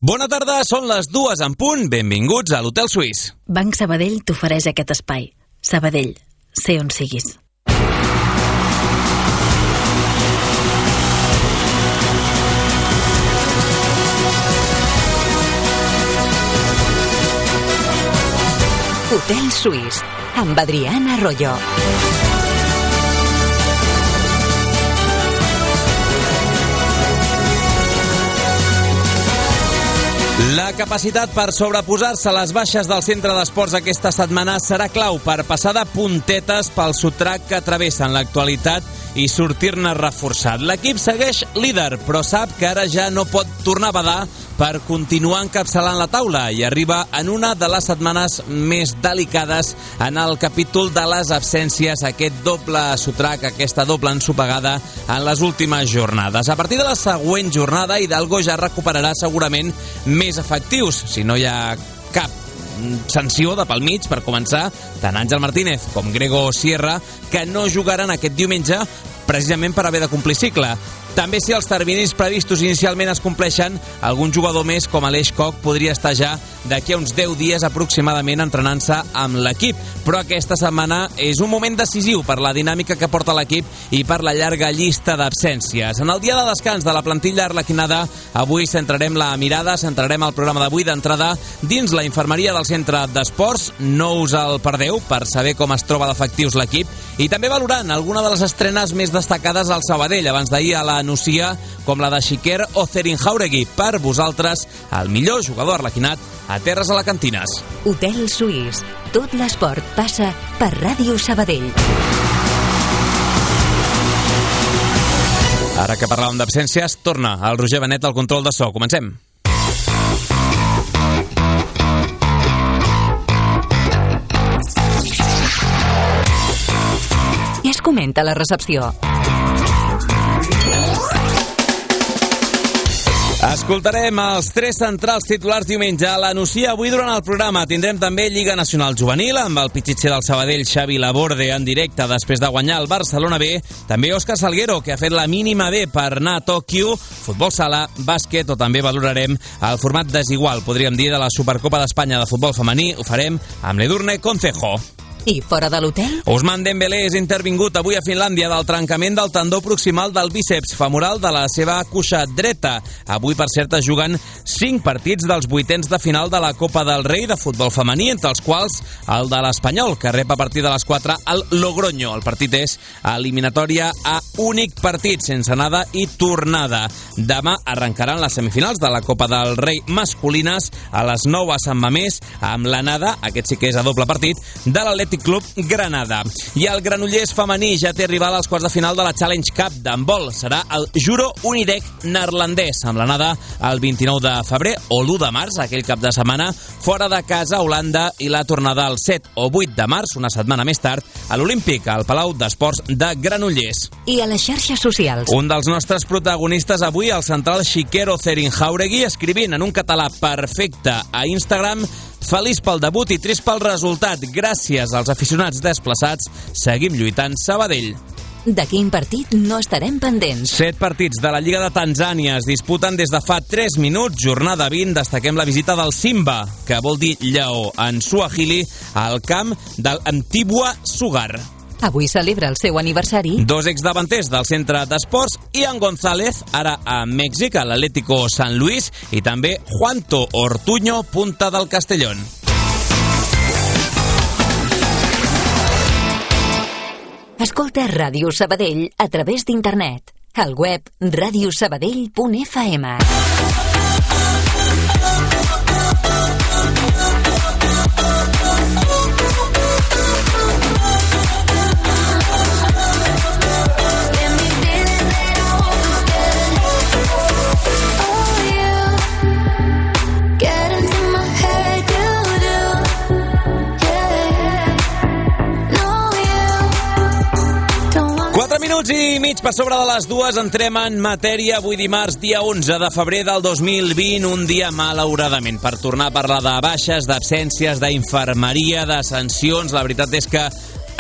Bona tarda, són les 2 en punt. Benvinguts a l'Hotel Suís. Banc Sabadell t'ofereix aquest espai. Sabadell, sé on siguis. Hotel Suís, amb Adriana Arroyo. La capacitat per sobreposar-se a les baixes del centre d'esports aquesta setmana serà clau per passar de puntetes pel sotrac que travessen l'actualitat i sortir-ne reforçat. L'equip segueix líder, però sap que ara ja no pot tornar a badar per continuar encapçalant la taula i arriba en una de les setmanes més delicades en el capítol de les absències, aquest doble sotrac, aquesta doble ensopegada en les últimes jornades. A partir de la següent jornada, Hidalgo ja recuperarà segurament més efectius, si no hi ha cap sanció de pel mig, per començar, tant Àngel Martínez com Grego Sierra, que no jugaran aquest diumenge precisament per haver de complir cicle. També, si els terminis previstos inicialment es compleixen, algun jugador més, com Aleix Koch, podria estar ja d'aquí a uns 10 dies aproximadament entrenant-se amb l'equip. Però aquesta setmana és un moment decisiu per la dinàmica que porta l'equip i per la llarga llista d'absències. En el dia de descans de la plantilla arlequinada, avui centrarem la mirada, centrarem el programa d'avui d'entrada dins la infermeria del centre d'esports. No us el perdeu per saber com es troba d'efectius l'equip i també valorant alguna de les estrenes més destacades al Sabadell. Abans d'ahir a la Nucia, com la de Xiquer Ocerin-Jauregui. Per vosaltres, el millor jugador arlequinat a terres alacantines. Hotel Suís. Tot l'esport passa per Ràdio Sabadell. Ara que parlàvem d'absències, torna el Roger Benet al control de so. Comencem. I es comenta la recepció. Escoltarem els 3 centrals titulars diumenge a la Nucia. Avui durant el programa tindrem també Lliga Nacional Juvenil amb el pitxitxer del Sabadell Xavi Laborde en directe després de guanyar el Barcelona B. També Òscar Salguero, que ha fet la mínima B per anar a Tòquio, futbol sala, bàsquet, o també valorarem el format desigual, podríem dir, de la Supercopa d'Espanya de futbol femení. Ho farem amb l'Edurne Concejo. I fora de l'hotel? Ousmane Dembélé és intervingut avui a Finlàndia del trencament del tendó proximal del bíceps femoral de la seva cuixa dreta. Avui, per cert, es juguen 5 partits dels 8ens de final de la Copa del Rei de futbol femení, entre els quals el de l'Espanyol, que rep a partir de les 4 al Logroño. El partit és eliminatòria a únic partit, sense anada i tornada. Demà arrencaran les semifinals de la Copa del Rei masculines a les 9 a Sant Mamés, amb l'anada, aquest sí que és a doble partit, de l'Atlètic Club Granada. I el Granollers femení ja té rival als quarts de final de la Challenge Cup d'handbol. Serà el Juro Unirec neerlandès, amb l'anada el 29 de febrer o l'1 de març, aquell cap de setmana, fora de casa a Holanda, i la tornada el 7 o 8 de març, una setmana més tard, a l'Olímpic, al Palau d'Esports de Granollers. I a les xarxes socials? Un dels nostres protagonistes avui, el central Xiquer Ocerin-Jauregui, escrivint en un català perfecte a Instagram: feliç pel debut i trist pel resultat. Gràcies als aficionats desplaçats, seguim lluitant Sabadell. De quin partit no estarem pendents? 7 partits de la Lliga de Tanzània es disputen des de fa 3 minuts. Jornada 20, destaquem la visita del Simba, que vol dir lleó en suahili, al camp del Mtibwa Sugar. Avui celebra el seu aniversari 2 exdavanters del centre d'esports, Ian González, ara a Mèxic, a l'Atlético San Luis, i també Juanto Ortuño, punta del Castellón. Escolta Ràdio Sabadell a través d'internet. Al web radiosabadell.fm. Minuts i mig per sobre de les 2, entrem en matèria. Avui dimarts, dia 11 de febrer del 2020, un dia malauradament per tornar a parlar de baixes, d'absències, d'infermeria, de sancions. La veritat és que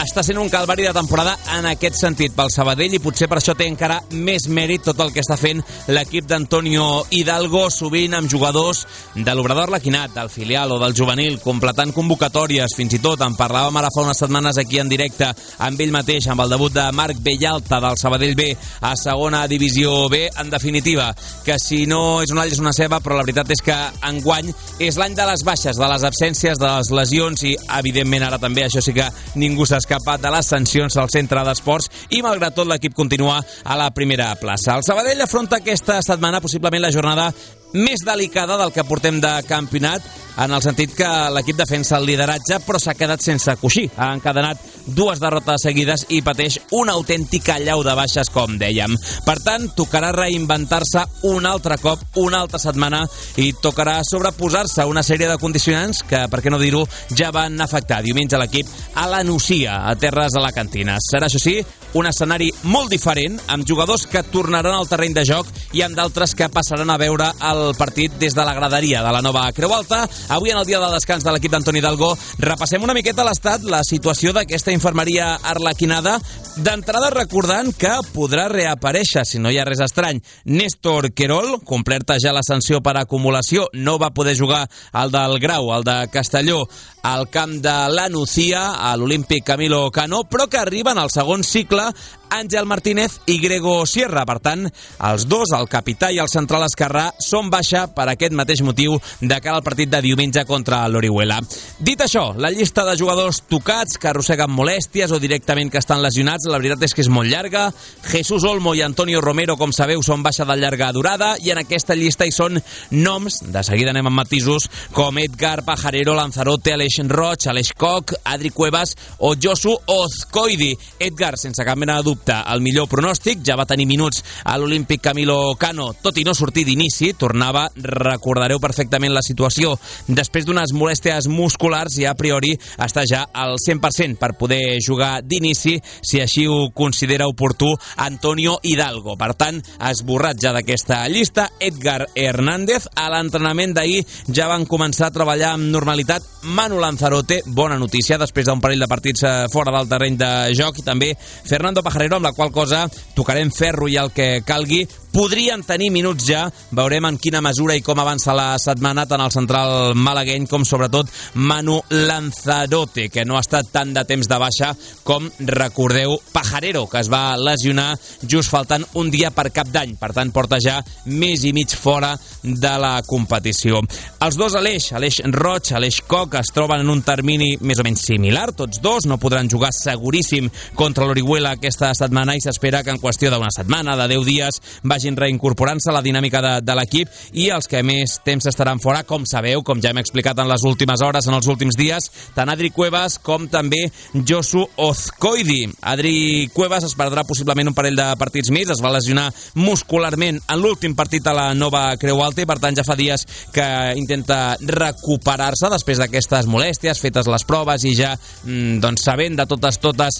està sent un calvari de temporada en aquest sentit pel Sabadell i potser per això té encara més mèrit tot el que està fent l'equip d'Antonio Hidalgo, sovint amb jugadors de l'Obrador Arlequinat, del filial o del juvenil, completant convocatòries, fins i tot en parlàvem ara fa unes setmanes aquí en directe amb ell mateix, amb el debut de Marc Bellalta del Sabadell B a segona divisió B. En definitiva, que si no és una all és una ceba, però la veritat és que enguany és l'any de les baixes, de les absències, de les lesions i evidentment ara també, això sí que ningú s'ha escapat de les sancions al centre d'esports i malgrat tot l'equip continua a la primera plaça. El Sabadell afronta aquesta setmana possiblement la jornada més delicada del que portem de campionat, en el sentit que l'equip defensa el lideratge però s'ha quedat sense coixí. Ha encadenat 2 derrotes seguides i pateix una autèntica allau de baixes, com dèiem. Per tant, tocarà reinventar-se un altre cop, una altra setmana, i tocarà sobreposar-se a una sèrie de condicionants que, per què no dir-ho, ja van afectar diumenge l'equip a la Nucia, a terres alacantines. Serà, això sí, un escenari molt diferent, amb jugadors que tornaran al terreny de joc i amb d'altres que passaran a veure el partit des de la graderia de la nova Creu Alta. Avui, en el dia de descans de l'equip d'Antoni Hidalgo, repassem una miqueta l'estat, la situació d'aquesta infermeria arlequinada, d'entrada recordant que podrà reaparèixer, si no hi ha res estrany, Néstor Querol, complerta ja la sanció per acumulació, no va poder jugar el del Grau, el de Castelló, al camp de la Nucia, a l'Olímpic Camilo Cano, però que arriben al segon cicle Àngel Martínez i Grego Sierra. Per tant, els dos, el capità i el central esquerrà, són baixa per aquest mateix motiu de cara al partit de diumenge contra l'Orihuela. Dit això, la llista de jugadors tocats que arrosseguen molèsties o directament que estan lesionats, la veritat és que és molt llarga. Jesús Olmo i Antonio Romero, com sabeu, són baixa de llarga durada i en aquesta llista hi són noms, de seguida anem amb matisos, com Edgar Pajarero, Lanzarote, Aleix Roig, Aleix Koch, Adri Cuevas o Josu Ozcoidi. Edgar, sense cap mena de dubte, el millor pronòstic, ja va tenir minuts a l'Olímpic Camilo Cano, tot i no sortir d'inici, tornava, recordareu perfectament la situació, després d'unes molèsties musculars i a priori està ja al 100% per poder jugar d'inici, si així ho considera oportú Antonio Hidalgo. Per tant, esborrat ja d'aquesta llista, Edgar Hernández. A l'entrenament d'ahir ja van començar a treballar amb normalitat Manu Lanzarote, bona notícia, després d'un parell de partits fora del terreny de joc, i també Fernando Pajarero, amb la qual cosa tocarem ferro i el que calgui. Podrien tenir minuts ja, veurem en quina mesura i com avança la setmana tant el central malagueny com sobretot Manu Lanzarote, que no ha estat tant de temps de baixa com, recordeu, Pajarero, que es va lesionar just faltant un dia per Cap d'Any, per tant porta ja mes i mig fora de la competició. Els dos Aleix Roig, Aleix Koch, es troben en un termini més o menys similar, tots dos no podran jugar seguríssim contra l'Orihuela aquesta setmana i s'espera que en qüestió d'una setmana, de 10 dies, vagin reincorporant-se a la dinàmica de l'equip, i els que més temps estaran fora, com sabeu, com ja hem explicat en les últimes hores, en els últims dies, tant Adri Cuevas com també Josu Ozcoidi. Adri Cuevas es perdrà possiblement un parell de partits més, es va lesionar muscularment en l'últim partit a la nova Creu Alta i per tant ja fa dies que intenta recuperar-se després d'aquestes molèsties, fetes les proves i ja doncs sabent de totes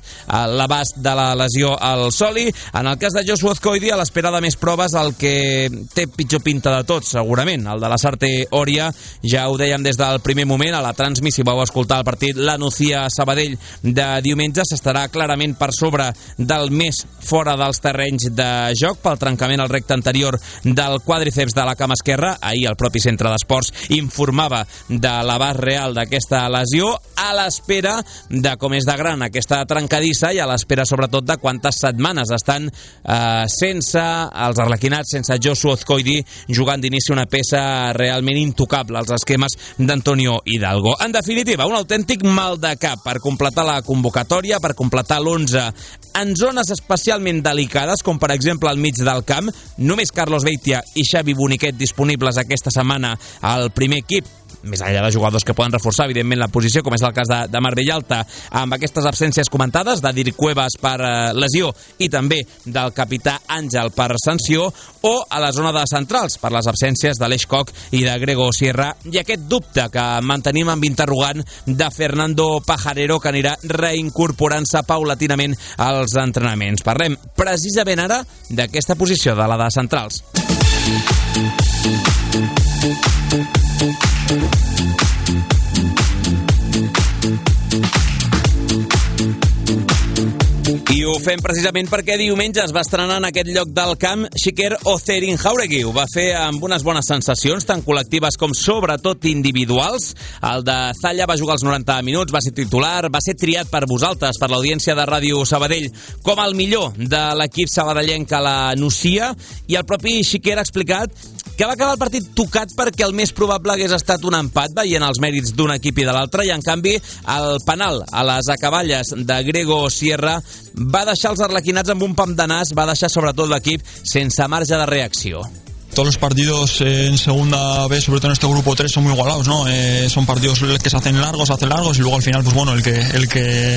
l'abast de la lesió al soli. En el cas de Josu Ozcoidi, a l'espera de més proves, el que té pitjor pinta de tot, segurament, el de la Sarte Oria, ja ho dèiem des del primer moment, a la transmissió vau escoltar el partit la Nucia Sabadell de diumenge, s'estarà clarament per sobre del més fora dels terrenys de joc pel trencament al recte anterior del quàdriceps de la cama esquerra. Ahir el propi centre d'esports informava de l'abast real d'aquesta lesió, a l'espera de com és de gran aquesta trencadissa i a l'espera sobretot de quantes setmanes estan sense els arlequinats, sense Josu Ozcoidi jugant d'inici, una peça realment intocable als esquemes d'Antonio Hidalgo. En definitiva, un autèntic mal de cap per completar la convocatòria, per completar l'11 en zones especialment delicades, com per exemple al mig del camp. Només Carlos Beitia i Xavi Boniquet disponibles aquesta setmana al primer equip, més enllà de jugadors que poden reforçar evidentment la posició, com és el cas de Marc Bellalta, amb aquestes absències comentades d'Adri Cuevas per lesió i també del capità Àngel per sanció, o a la zona de centrals per les absències d'Aleix Koch i de Grego Sierra, i aquest dubte que mantenim amb interrogant de Fernando Pajarero, que anirà reincorporant-se paulatinament als entrenaments. Parlem precisament ara d'aquesta posició, de la de centrals. fem precisament perquè diumenge es va estrenar en aquest lloc del camp Xiquer Otherin Jauregui. Ho va fer amb unes bones sensacions, tant col·lectives com sobretot individuals. El de Zalla va jugar els 90 minuts, va ser titular, va ser triat per vosaltres, per l'audiència de Ràdio Sabadell, com el millor de l'equip sabadellenc a la Nucia, i el propi Xiquer ha explicat que va acabar el partit tocat perquè el més probable hagués estat un empat veient els mèrits d'un equip i de l'altre, i en canvi el penal a les acaballes de Grego Sierra va deixar els arlequinats amb un pam de nas, va deixar sobretot l'equip sense marge de reacció. Todos los partidos en segunda B, sobre todo en este grupo 3, son muy igualados, ¿no? Son partidos que se hacen largos y luego al final, pues bueno, el que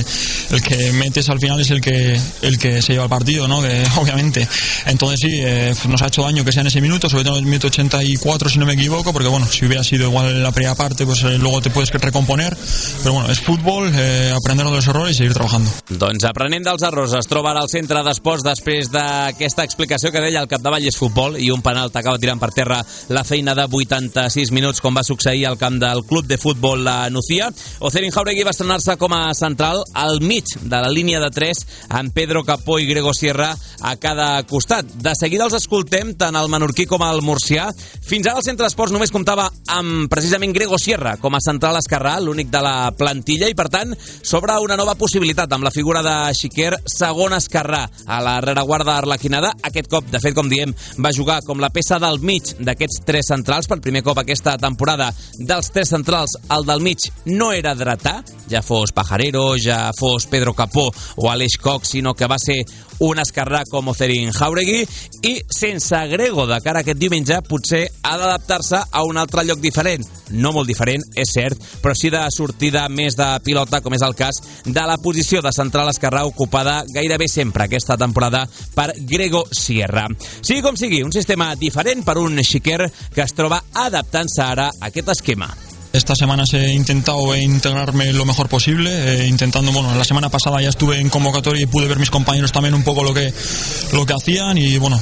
metes al final es el que se lleva el partido, ¿no? Obviamente. Entonces sí, nos ha hecho daño que sea en ese minuto, sobre todo en el minuto 84, si no me equivoco, porque bueno, si hubiera sido igual en la primera parte, pues luego te puedes recomponer. Pero bueno, es fútbol, aprender de los errores y seguir trabajando. Doncs aprenent dels errors, es troba ara al centre d'esports després d'aquesta explicació que deia al capdavall és futbol i un penal acaba tirant per terra la feina de 86 minuts, com va succeir al camp del Club de Futbol La Nucia. Otherin Jauregui va estrenar-se com a central al mig de la línia de 3 amb Pedro Capó i Grego Sierra a cada costat. De seguida els escoltem, tant el menorquí com el murcià. Fins ara el centre d'esports només comptava amb precisament Grego Sierra com a central esquerrà, l'únic de la plantilla, i per tant s'obre una nova possibilitat amb la figura de Xiquer segon esquerrà a la rereguarda arlequinada. Aquest cop, de fet, com diem, va jugar com la peça del mig d'aquests tres centrals. Per primer cop aquesta temporada dels tres centrals, el del mig no era dretà, ja fos Pajarero, ja fos Pedro Capó o Aleix Cox, sinó que va ser un esquerrà com Otherin Jauregui, i sense Grego de cara a aquest diumenge potser ha d'adaptar-se a un altre lloc diferent, no molt diferent, és cert, però sí de sortida més de pilota, com és el cas de la posició de central esquerrà ocupada gairebé sempre aquesta temporada per Grego Sierra. Sigui com sigui, un sistema diferent per un Xiquer que es troba adaptant-se ara a aquest esquema. Estas semanas he intentado integrarme lo mejor posible, intentando, bueno, la semana pasada ya estuve en convocatoria y pude ver mis compañeros también un poco lo que hacían, y bueno,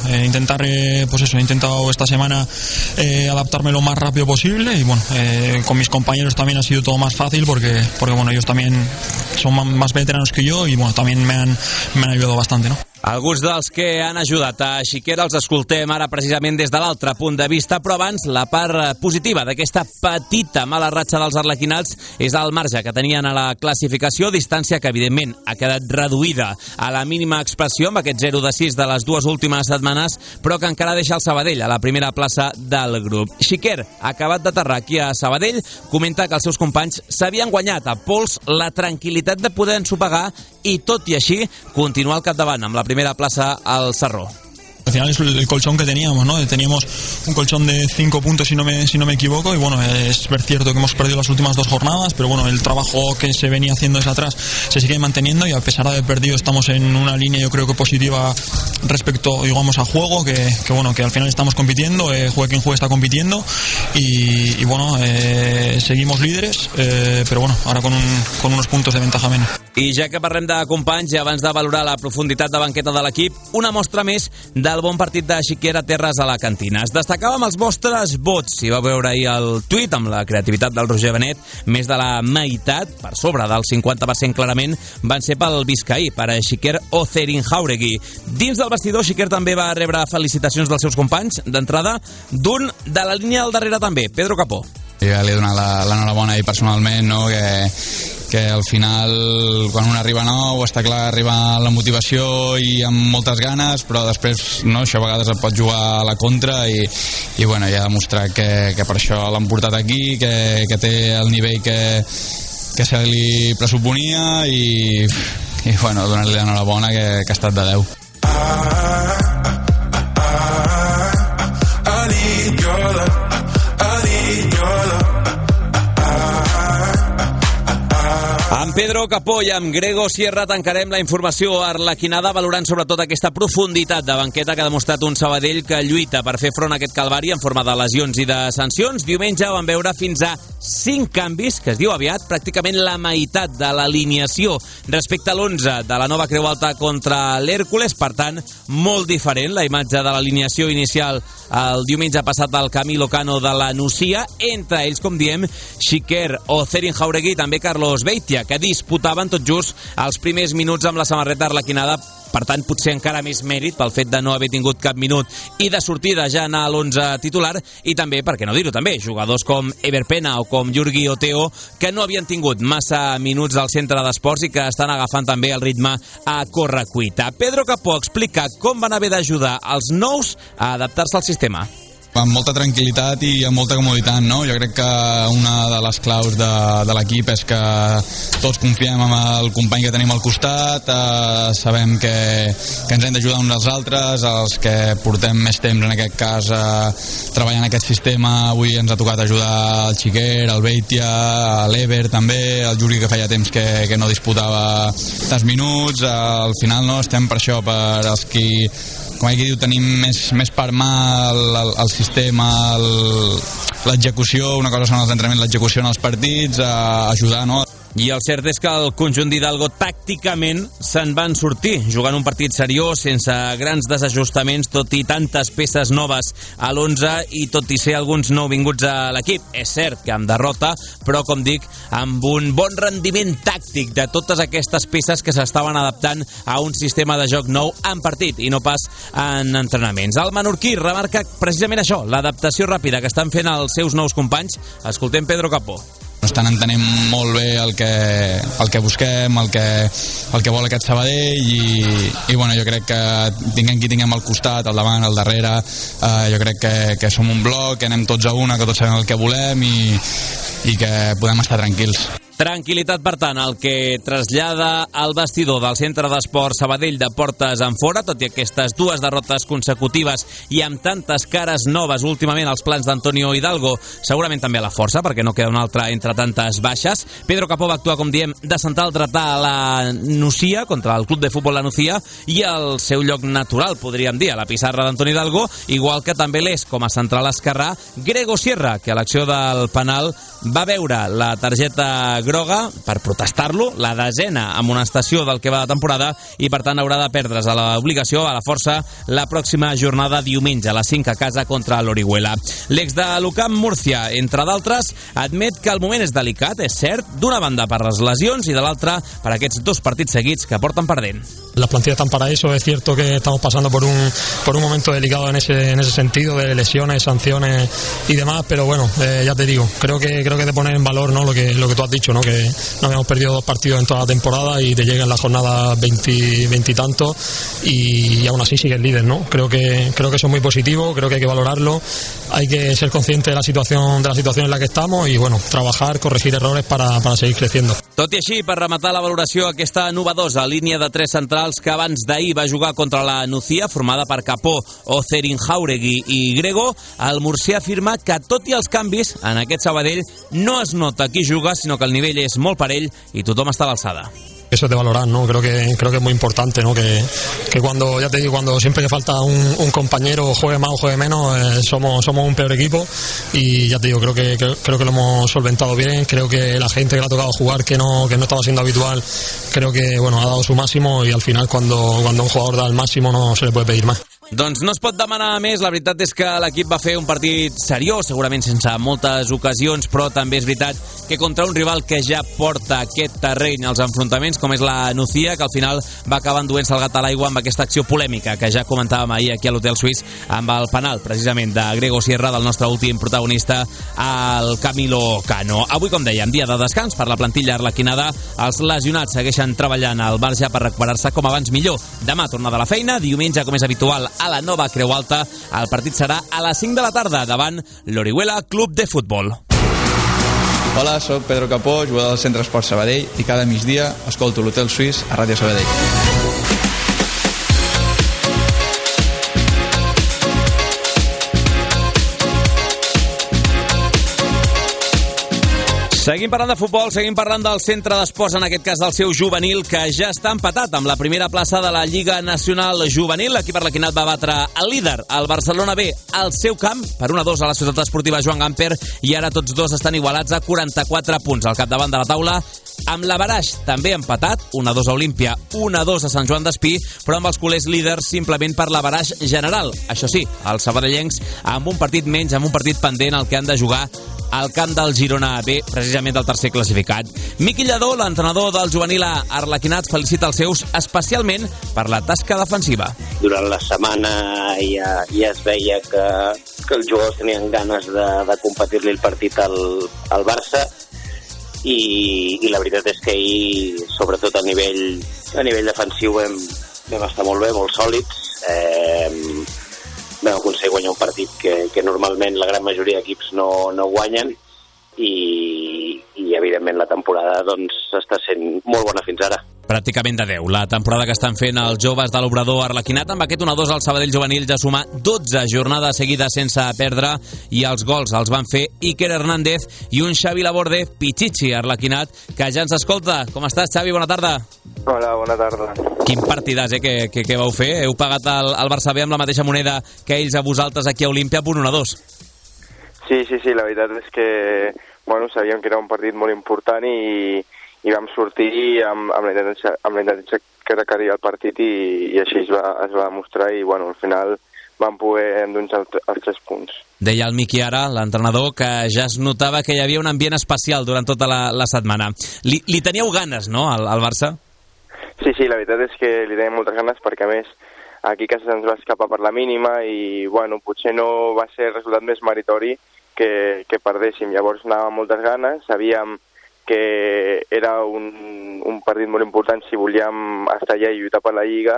he intentado esta semana adaptarme lo más rápido posible, y bueno, con mis compañeros también ha sido todo más fácil porque bueno, ellos también son más veteranos que yo y bueno, también me han ayudado bastante, ¿no? Alguns dels que han ajudat a Xiquer els escoltem ara precisament des de l'altre punt de vista, però abans la part positiva d'aquesta petita mala ratxa dels arlequinats és el marge que tenien a la classificació, distància que evidentment ha quedat reduïda a la mínima expressió amb aquest 0-6 de les dues últimes setmanes, però que encara deixa el Sabadell a la primera plaça del grup. Xiquer, acabat d'aterrar aquí a Sabadell, comenta que els seus companys s'havien guanyat a pols la tranquil·litat de poder ensopegar i, tot i així, continuar al capdavant amb la primera plaza al Sarro. Al final es el colchón que teníamos, ¿no? Teníamos un colchón de 5 puntos, si no me equivoco, y bueno, es ver cierto que hemos perdido las últimas 2 jornadas, pero bueno, el trabajo que se venía haciendo desde atrás se sigue manteniendo, y a pesar de haber perdido estamos en una línea, yo creo que positiva respecto, digamos, a juego, que bueno, que al final estamos compitiendo, juegue quien juegue está compitiendo, y bueno, seguimos líderes, pero bueno, ahora con unos puntos de ventaja menos. I ja que parlem de companys, i abans de valorar la profunditat de banqueta de l'equip, una mostra més del bon partit de Xiquer a terres a la cantina. Es destacava amb els vostres vots. Si vau veure ahir el tuit amb la creativitat del Roger Benet, més de la meitat, per sobre del 50% clarament, van ser pel biscaí, per a Xiquer Otherin Jauregui. Dins del vestidor, Xiquer també va rebre felicitacions dels seus companys, d'entrada, d'un de la línia al darrere també, Pedro Capó. Ja li he donat l'enhorabona ahir personalment, no? Que al final, quan un arriba nou, està clar, arriba la motivació i amb moltes ganes, però després, no, això a vegades et pot jugar a la contra, i bueno, ja ha demostrat que per això l'han portat aquí, que té el nivell que se li pressuponia, i bueno, donar-li l'enhorabona, que ha estat de 10. Amb Pedro Capó i amb Grego Sierra tancarem la informació arlequinada valorant sobretot aquesta profunditat de banqueta que ha demostrat un Sabadell que lluita per fer front a aquest calvari en forma de lesions i de sancions. Diumenge vam veure fins a 5 canvis, que es diu aviat, pràcticament la meitat de l'alineació respecte a l'11 de la nova Creu Alta contra l'Hèrcules. Per tant, molt diferent la imatge de l'alineació inicial el diumenge passat del Camilo Cano de la Nucia. Entre ells, com diem, Xiquer Otherin Jauregui i també Carlos Beitia, que disputaven tot just els primers minuts amb la samarreta arlequinada. Per tant, potser encara més mèrit pel fet de no haver tingut cap minut i de sortida ja anar a l'11 titular, i també, per què no dir-ho també, jugadors com Ever Pena o com Jurgi Oteo, que no havien tingut massa minuts al centre d'esports i que estan agafant també el ritme a correcuita. Pedro Capó explica com van haver d'ajudar els nous a adaptar-se al sistema. Amb molta tranquil·litat i amb molta comoditat, no? Jo crec que una de les claus de l'equip és que tots confiem en el company que tenim al costat, sabem que ens hem d'ajudar uns als altres, els que portem més temps en aquest cas treballant aquest sistema. Avui ens ha tocat ajudar el Xiquer, el Beitia, l'Ever també, el Juri, que feia temps que no disputava tants minuts. Al final no estem per això, per els qui, com aquí diu, tenim més per mà el sistema, l'execució. Una cosa són els entrenaments, l'execució en els partits, ajudar, no? I el cert és que el conjunt d'Hidalgo tàcticament se'n van sortir, jugant un partit seriós, sense grans desajustaments, tot i tantes peces noves a l'11 i tot i ser alguns nouvinguts a l'equip. És cert que amb derrota, però com dic, amb un bon rendiment tàctic de totes aquestes peces que s'estaven adaptant a un sistema de joc nou en partit i no pas en entrenaments. El menorquí remarca precisament això, l'adaptació ràpida que estan fent els seus nous companys. Escoltem Pedro Capó. Estan entenent molt bé el que busquem, el que vol aquest Sabadell i bueno, jo crec que tinguem qui tinguem al costat, al davant, al darrere, jo crec que som un bloc, que anem tots a una, que tots sabem el que volem i que podem estar tranquils. Tranquil·litat, per tant, el que trasllada al vestidor del Centre d'Esports Sabadell de portes enfora, tot i aquestes dues derrotes consecutives i amb tantes cares noves últimament als plans d'Antonio Hidalgo, segurament també a la força, perquè no queda una altra entre tantes baixes. Pedro Capó va actuar, com diem, de central dretà a la Nucía, contra el Club de Futbol La Nucía, i al seu lloc natural, podríem dir, a la pissarra d'Antonio Hidalgo, igual que també l'és com a central esquerrà Grego Sierra, que a l'acció del penal va veure la targeta groga per protestar-lo, la desena amonestació del que va de temporada, i per tant haurà de perdre's a l'obligació, a la força, la pròxima jornada diumenge a les 5 a casa contra l'Orihuela. L'ex de l'UCAM Múrcia, entre d'altres, admet que el moment és delicat, és cert, d'una banda per les lesions i de l'altra per aquests dos partits seguits que porten perdent. Las plantillas están para eso. Es cierto que estamos pasando por un momento delicado en ese sentido, de lesiones, sanciones y demás, pero bueno, ya te digo, creo que de poner en valor, ¿no?, lo que tú has dicho, ¿no?, que no habíamos perdido 2 partidos en toda la temporada y te llega en la jornada 20 y tanto y aún así sigues líder, ¿no? Creo que eso es muy positivo, creo que hay que valorarlo, hay que ser consciente de la situación en la que estamos y bueno, trabajar, corregir errores para seguir creciendo. Tot i així, per rematar la valoració, aquesta novedosa línia de 3 centrals que abans d'ahir va jugar contra la Nucía, formada per Capó, Ocerin Jauregui i Grego, el murcià afirma que tot i els canvis, en aquest Sabadell no es nota qui juga, sinó que el nivell és molt parell i tothom està a l'alçada. Eso es de valorar, ¿no? Creo que es muy importante, ¿no? Que cuando, ya te digo, cuando siempre que falta un compañero, juegue más o juegue menos, somos un peor equipo y ya te digo, creo que lo hemos solventado bien. Creo que la gente que le ha tocado jugar, que no estaba siendo habitual, creo que bueno, ha dado su máximo y al final cuando un jugador da el máximo no se le puede pedir más. Doncs no es pot demanar més. La veritat és que l'equip va fer un partit seriós, segurament sense moltes ocasions, però també és veritat que contra un rival que ja porta aquest terreny als enfrontaments, com és la Nucía, que al final va acabar enduent-se el gat a l'aigua amb aquesta acció polèmica que ja comentàvem ahir aquí a l'Hotel Suís amb el penal, precisament, de Grego Sierra, del nostre últim protagonista, el Camilo Cano. Avui, com dèiem, dia de descans per la plantilla arlequinada. Els lesionats segueixen treballant al marge per recuperar-se com abans millor. Demà tornada a la feina, diumenge, com és habitual, a la nova Creu Alta. El partit serà a les 5 de la tarda davant l'Orihuela Club de Futbol. Hola, soc Pedro Capó, jugador del Centre Esports Sabadell, i cada migdia escolto l'Hotel Suís a Ràdio Sabadell. Seguim parlant de futbol, seguim parlant del Centre d'Esports, en aquest cas del seu juvenil, que ja està empatat amb la primera plaça de la Lliga Nacional Juvenil. L'equip arlequinat va batre el líder, el Barcelona B, al seu camp, per 1-2 a la Societat Esportiva Joan Gamper, i ara tots dos estan igualats a 44 punts al capdavant de la taula, amb l'Avaraix també empatat, 1-2 a Olímpia, 1-2 a Sant Joan d'Espí, però amb els culers líders simplement per l'Avaraix general. Això sí, els sabadellencs amb un partit menys, amb un partit pendent, el que han de jugar al camp del Girona B, precisament del tercer classificat. Miqui Lladó, l'entrenador del juvenil Arlequinat, felicita els seus especialment per la tasca defensiva. Durant la setmana ja es veia que els jugadors tenien ganes de competir-li el partit al Barça i la veritat és que ahir, sobretot a nivell defensiu, vam estar molt bé, molt sòlids. Vam aconseguir guanyar un partit que normalment la gran majoria d'equips no guanyen i evidentment la temporada està sent molt bona fins ara. Pràcticament de 10. La temporada que estan fent els joves de l'Obrador Arlequinat, amb aquest 1-2 al Sabadell juvenil ja sumar 12 jornades seguides sense perdre, i els gols els van fer Iker Hernández i un Xavi Laborde Pichichi Arlequinat, que ja ens escolta. Com estàs, Xavi? Bona tarda. Hola, bona tarda. Quin partidàs, que vau fer? Heu pagat el Barça B amb la mateixa moneda que ells a vosaltres aquí a Olímpia, per 1-2. Sí, la veritat és que sabíem que era un partit molt important i vam sortir amb la intenció que requeria el partit i així es va demostrar i al final vam poder endur-nos els 3 punts. Deia el Miqui ara, l'entrenador, que ja es notava que hi havia un ambient especial durant tota la setmana. Li teníeu ganes, no, al Barça? Sí, la veritat és que li tenim moltes ganes perquè, a més, aquí que se'ns va escapar per la mínima i, potser no va ser el resultat més meritori que perdéssim. Llavors anàvem amb moltes ganes, sabíem que era un partit molt important si volíem estar allà i lluitar per la Lliga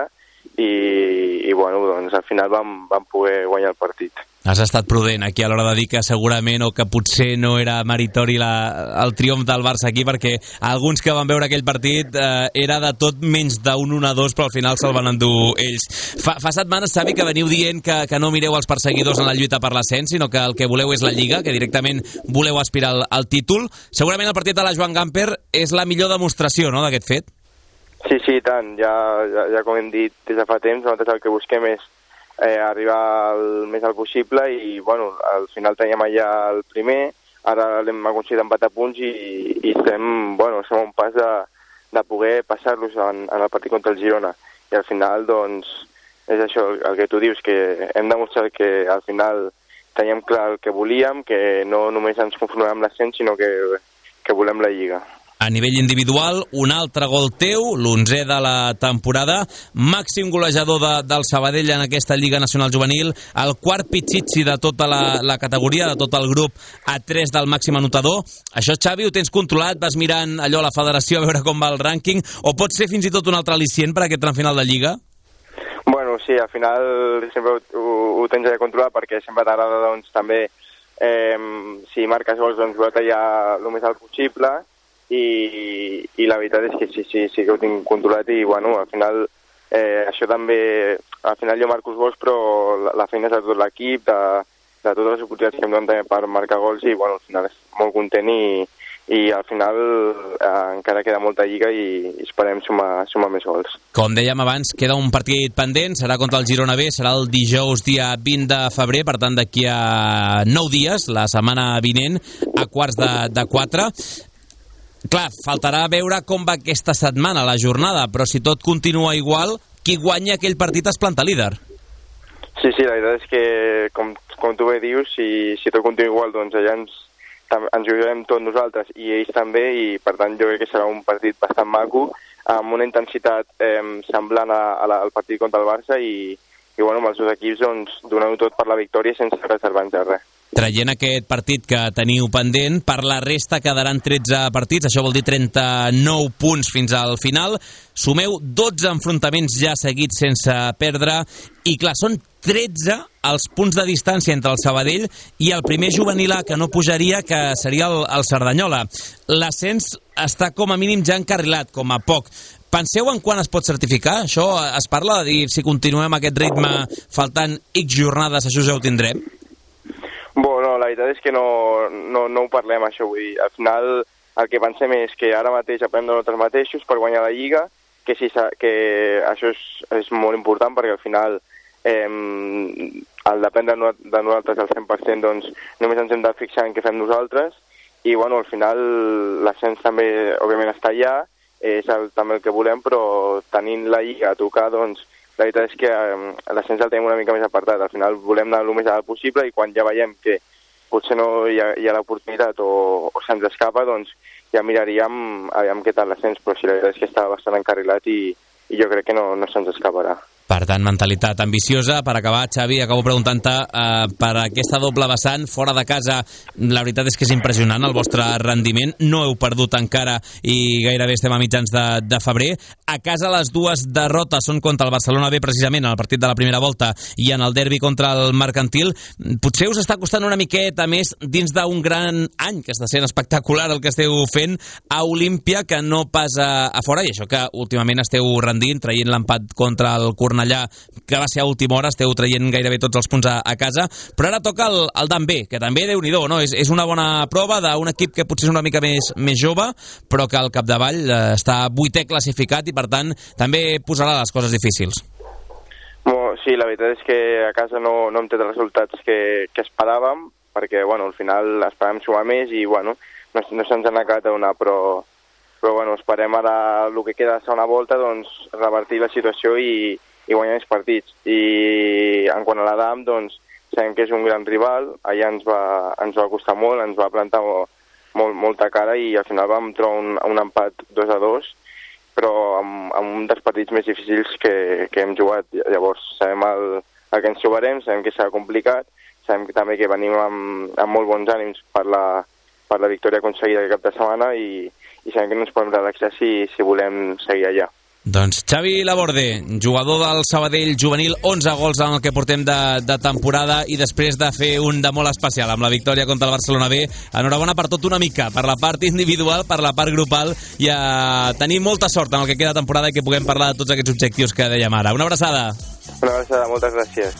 i al final vam poder guanyar el partit. Has estat prudent aquí a l'hora de dir que segurament o que potser no era meritori el triomf del Barça aquí, perquè alguns que van veure aquell partit era de tot menys d'un 1-2, però al final se'l van endur ells. Fa setmanes, Xavi, que veniu dient que no mireu els perseguidors en la lluita per l'ascens, sinó que el que voleu és la Lliga, que directament voleu aspirar al títol. Segurament el partit de la Joan Gamper és la millor demostració, no?, d'aquest fet. Sí, tant. Ja com hem dit des de fa temps, nosaltres el que busquem és arribar el més alt possible i, al final teníem allà el primer, ara l'hem aconseguit empatar punts i estem a un pas de poder passar-los en el partit contra el Girona. I al final, és això el que tu dius, que hem demostrat que al final teníem clar el que volíem, que no només ens conformem amb l'ascens, sinó que volem la Lliga. A nivell individual, un altre gol teu, l'11è de la temporada, màxim golejador del Sabadell en aquesta Lliga Nacional Juvenil, el quart Pichichi de tota la categoria, de tot el grup A3 del màxim anotador. Això, Xavi, ho tens controlat? Vas mirant allò a la federació a veure com va el rànquing? O pot ser fins i tot un altre al·licient per aquest tram final de Lliga? Sí, al final sempre ho tens ja controlat perquè sempre t'agrada, també, si marques gols, veure ja el més alt possible. I la veritat és que sí que ho tinc controlat i al final això també, al final jo marco els gols, però la feina és de tot l'equip, de totes les oportunitats que em donen també per marcar gols i al final és molt content i al final encara queda molta lliga i esperem sumar més gols. Com dèiem abans, queda un partit pendent, serà contra el Girona B, serà el dijous dia 20 de febrer, per tant d'aquí a 9 dies, la setmana vinent, a 3:45. Clar, faltarà veure com va aquesta setmana, la jornada, però si tot continua igual, qui guanya aquell partit es planta líder. Sí, la veritat és que, com tu bé dius, si tot continua igual, allà ens jugarem tots nosaltres i ells també, i per tant jo crec que serà un partit bastant maco, amb una intensitat semblant al partit contra el Barça i amb els dos equips donant-ho tot per la victòria sense reservar-nos de res. Traient aquest partit que teniu pendent, per la resta quedaran 13 partits, això vol dir 39 punts fins al final. Sumeu 12 enfrontaments ja seguits sense perdre i, clar, són 13 els punts de distància entre el Sabadell i el primer juvenil A que no pujaria, que seria el Cerdanyola. L'ascens està com a mínim ja encarrilat, com a poc. Penseu en quan es pot certificar? Això es parla de dir, si continuem aquest ritme faltant X jornades, això ja ho tindrem? La veritat és que no ho parlem, això. Vull dir, al final el que pensem és que ara mateix aprenguem de nosaltres mateixos per guanyar la Lliga, que això és molt important perquè al final al dependre de nosaltres al 100%, només ens hem de fixar en què fem nosaltres i al final l'ascens també òbviament està allà, és també el que volem, però tenint la Lliga a tocar, la veritat és que l'ascens el tenim una mica més apartat. Al final volem anar el més alt possible i quan ja veiem que potser no hi ha l'oportunitat o se'ns escapa, doncs ja miraríem aviam què tal l'ascens, però sí, la veritat és que està bastant encarrilat i jo crec que no se'ns escaparà. Per tant, mentalitat ambiciosa. Per acabar, Xavi, acabo preguntant-te per aquesta doble vessant, fora de casa, la veritat és que és impressionant el vostre rendiment, no heu perdut encara i gairebé estem a mitjans de febrer. A casa les dues derrotes són contra el Barcelona B, precisament, en el partit de la primera volta i en el derbi contra el Mercantil. Potser us està costant una miqueta més dins d'un gran any, que està sent espectacular el que esteu fent a Olímpia, que no pas a fora, i això que últimament esteu rendint, traient l'empat contra el Cornellà, que va ser a última hora, esteu traient gairebé tots els punts a casa, però ara toca el Dan B, que també, Déu-n'hi-do, no? És una bona prova d'un equip que potser és una mica més jove, però que al capdavall està 8è classificat i per tant també posarà les coses difícils. Sí, la veritat és que a casa no hem tret els resultats que esperàvem, perquè al final esperàvem sumar més i no se'ns ha acabat a donar, però esperem ara el que queda de segona volta, doncs revertir la situació i guanyar més partits. I en quant a l'Adam, doncs sabem que és un gran rival, allà ens va costar molt, ens va plantar molta cara i al final vam trobar un empat 2-2, però amb un dels partits més difícils que hem jugat. Llavors sabem el que ens trobarem, sabem que serà complicat, sabem també que venim amb molt bons ànims per la victòria aconseguida aquest cap de setmana i sabem que no ens podem relaxar si volem seguir allà. Doncs Xavi Laborde, jugador del Sabadell juvenil, 11 gols en el que portem de temporada i després de fer un de molt especial amb la victòria contra el Barcelona B. Enhorabona per tot una mica, per la part individual, per la part grupal i a tenir molta sort en el que queda de temporada i que puguem parlar de tots aquests objectius que dèiem ara. Una abraçada. Una abraçada, moltes gràcies.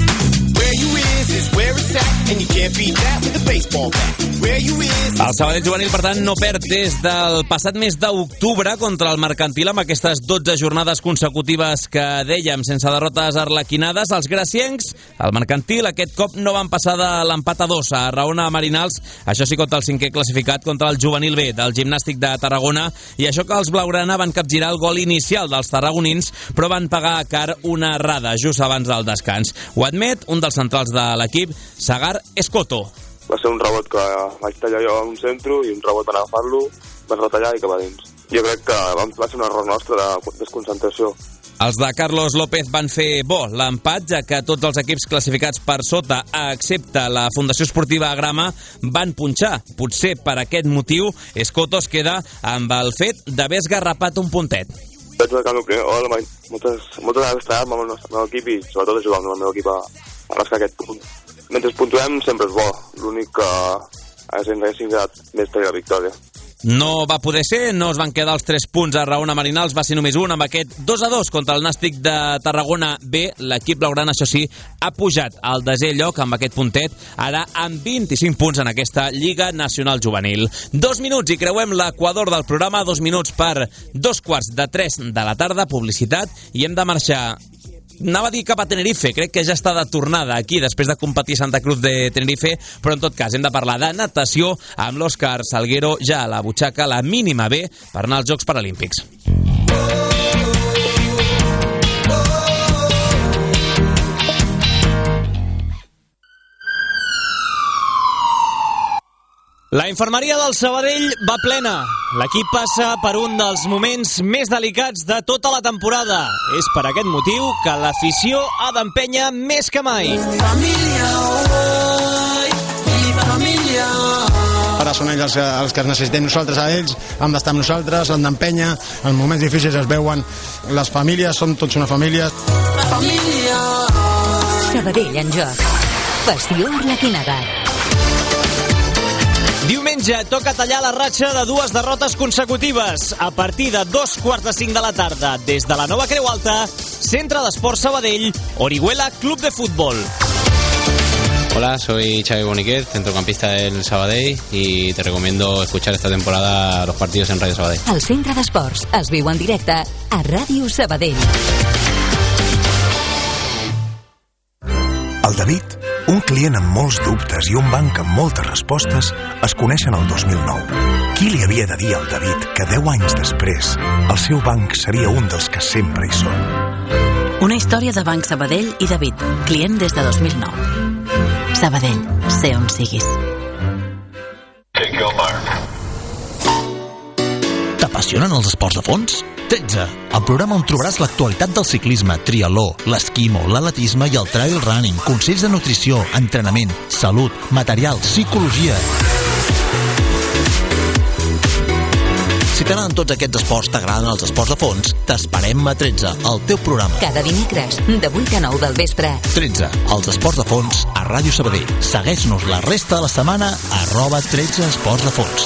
El Sabadell juvenil, per tant, no perd des del passat mes d'octubre contra el Mercantil amb aquestes 12 jornades consecutives que dèiem, sense derrotes arlequinades. Els graciencs, el Mercantil, aquest cop no van passar de l'empat a 2 a Raona Marinals, això sí contra el 5è classificat, contra el juvenil B del Gimnàstic de Tarragona, i això que els blaugrana van capgirar el gol inicial dels tarragonins, però van pagar car una errada just abans del descans. Ho admet un dels centrals de l'equip, Sagar Escoto. Va ser un rebot que vaig tallar jo a un centre i un rebot van agafar-lo, van retallar i cap a dins. Jo crec que va ser un error nostre de desconcentració. Els de Carlos López van fer bo l'empat, ja que tots els equips classificats per sota, excepte la Fundació Esportiva Grama, van punxar. Potser per aquest motiu, Escoto es queda amb el fet d'haver esgarrapat un puntet. Vaig marcar el meu primer gol, moltes vegades treballar amb el meu equip i sobretot jugar amb el meu equip a rascar aquest punt. Mentre puntuem sempre és bo, l'únic que ens haguéssim quedat més per la victòria. No va poder ser, no es van quedar els 3 punts a Raona Marinals, va ser només un amb aquest 2-2 contra el Nàstic de Tarragona B. L'equip blaugrana, això sí, ha pujat al 10è lloc amb aquest puntet, ara amb 25 punts en aquesta Lliga Nacional Juvenil. 2 minuts i creuem l'equador del programa, 2 minuts per 2:45 de la tarda, publicitat, i hem de marxar. Anava a dir cap a Tenerife, crec que ja està de tornada aquí després de competir a Santa Cruz de Tenerife, però en tot cas hem de parlar de natació amb l'Òscar Salguero ja a la butxaca, la mínima B, per anar als Jocs Paralímpics. La infermeria del Sabadell va plena. L'equip passa per un dels moments més delicats de tota la temporada. És per aquest motiu que l'afició ha d'empènyer més que mai. Ara són ells els que necessitem nosaltres a ells, han d'estar amb nosaltres, han d'empènyer, en moments difícils es veuen, les famílies, som tots una família. Sabadell en joc. Passió Arlequinada. Diumenge toca tallar la ratxa de 2 derrotes consecutives. A partir de 2:45 de la tarda, des de la Nova Creu Alta, Centre d'Esports Sabadell, Orihuela Club de Fútbol. Hola, soy Xavi Boniquet, centrocampista del Sabadell, y te recomiendo escuchar esta temporada los partidos en Radio Sabadell. El Centre d'Esports es viu en directe a Ràdio Sabadell. El David, un client amb molts dubtes i un banc amb moltes respostes, es coneixen el 2009. Qui li havia de dir al David que 10 anys després el seu banc seria un dels que sempre hi són? Una història de Banc Sabadell i David, client des de 2009. Sabadell, sé on siguis. T'apassionen els esports de fons? 13, el programa on trobaràs l'actualitat del ciclisme, triatló, l'esquimo, l'atletisme i el trail running, consells de nutrició, entrenament, salut, material, psicologia. Si t'agraden tots aquests esports, t'agraden els esports de fons, t'esperem a 13, el teu programa. Cada dimecres, de 8 a 9 del vespre. 13, els esports de fons a Ràdio Sabadell. Segueix-nos la resta de la setmana a @13 esports de fons.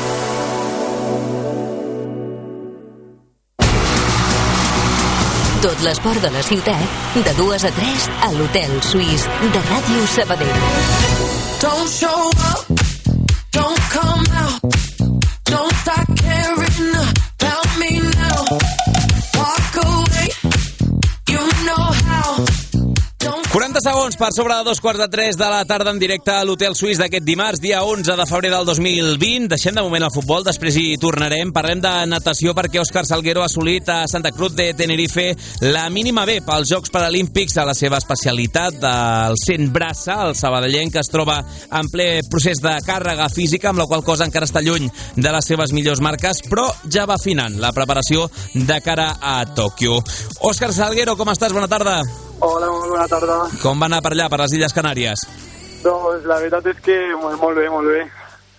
Tot l'esport de la ciutat, de 2 a 3 a l'Hotel Suís de Ràdio Sabadell. Don't show up, don't come out, don't start caring about me now. Walk away, you know how. 40 segons per sobre de 2:15 de la tarda en directe a l'Hotel Suís d'aquest dimarts, dia 11 de febrer del 2020. Deixem de moment el futbol, després hi tornarem. Parlem de natació perquè Òscar Salguero ha assolit a Santa Cruz de Tenerife la mínima B pels Jocs Paralímpics a la seva especialitat del 100 braça. El sabadellenc es troba en ple procés de càrrega física, amb la qual cosa encara està lluny de les seves millors marques, però ja va afinant la preparació de cara a Tòquio. Òscar Salguero, com estàs? Bona tarda. Hola, molt bona tarda. Com va anar per allà, per les Illes Canàries? Doncs la veritat és que molt bé, molt bé.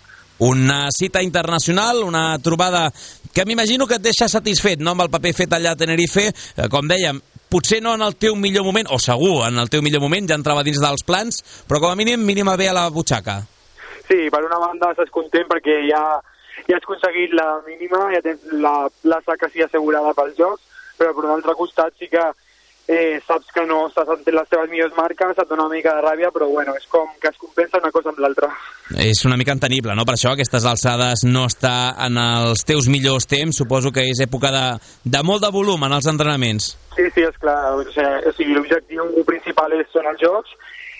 Una cita internacional, una trobada que m'imagino que et deixa satisfet, no?, amb el paper fet allà a Tenerife. Com dèiem, potser no en el teu millor moment, o segur en el teu millor moment, ja entrava dins dels plans, però com a mínim, mínima B a la butxaca. Sí, per una banda estàs content perquè ja has aconseguit la mínima, ja tens la plaça quasi assegurada pels Jocs, però per un altre costat sí que saps que no estàs en les teves millors marques, et dona una mica de ràbia, però bueno, és com que es compensa una cosa amb l'altra. És una mica entenible, no? Per això, a aquestes alçades, no està en els teus millors temps. Suposo que és època de molt de volum en els entrenaments. Sí, esclar. O sigui, l'objectiu principal són els Jocs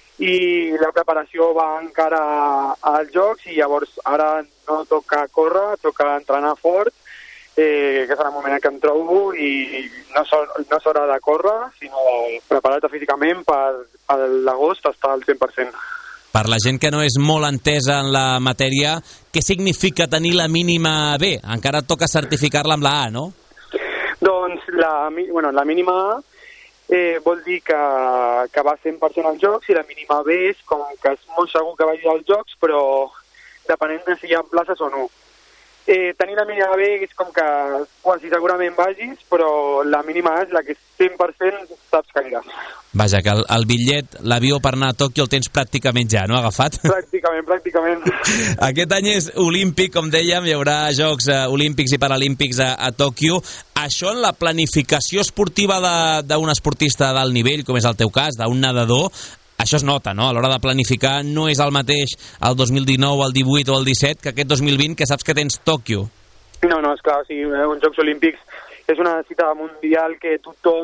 i la preparació va encara als Jocs i llavors ara no toca córrer, toca entrenar fort, que és el moment en què em trobo i no és hora de córrer, sinó de preparar-te físicament per l'agost estar al 100%. Per la gent que no és molt entesa en la matèria, què significa tenir la mínima B? Encara et toca certificar-la amb la A, no? Doncs la mínima A vol dir que va 100% als Jocs i la mínima B és com que és molt segur que vagi als Jocs, però depenent de si hi ha places o no. Tenir la mínima B és com que quasi segurament vagis, però la mínima A és la que 100% saps que aniràs. Vaja, que el bitllet, l'avió per anar a Tòquio el tens pràcticament ja, no?, agafat? Pràcticament. Aquest any és olímpic, com dèiem, hi haurà Jocs Olímpics i Paralímpics a Tòquio. Això en la planificació esportiva d'un esportista d'alt nivell, com és el teu cas, d'un nedador, això es nota, no? A l'hora de planificar no és el mateix el 2019, el 18 o el 17 que aquest 2020, que saps que tens Tòquio. No, esclar, sí, uns Jocs Olímpics és una cita mundial que tothom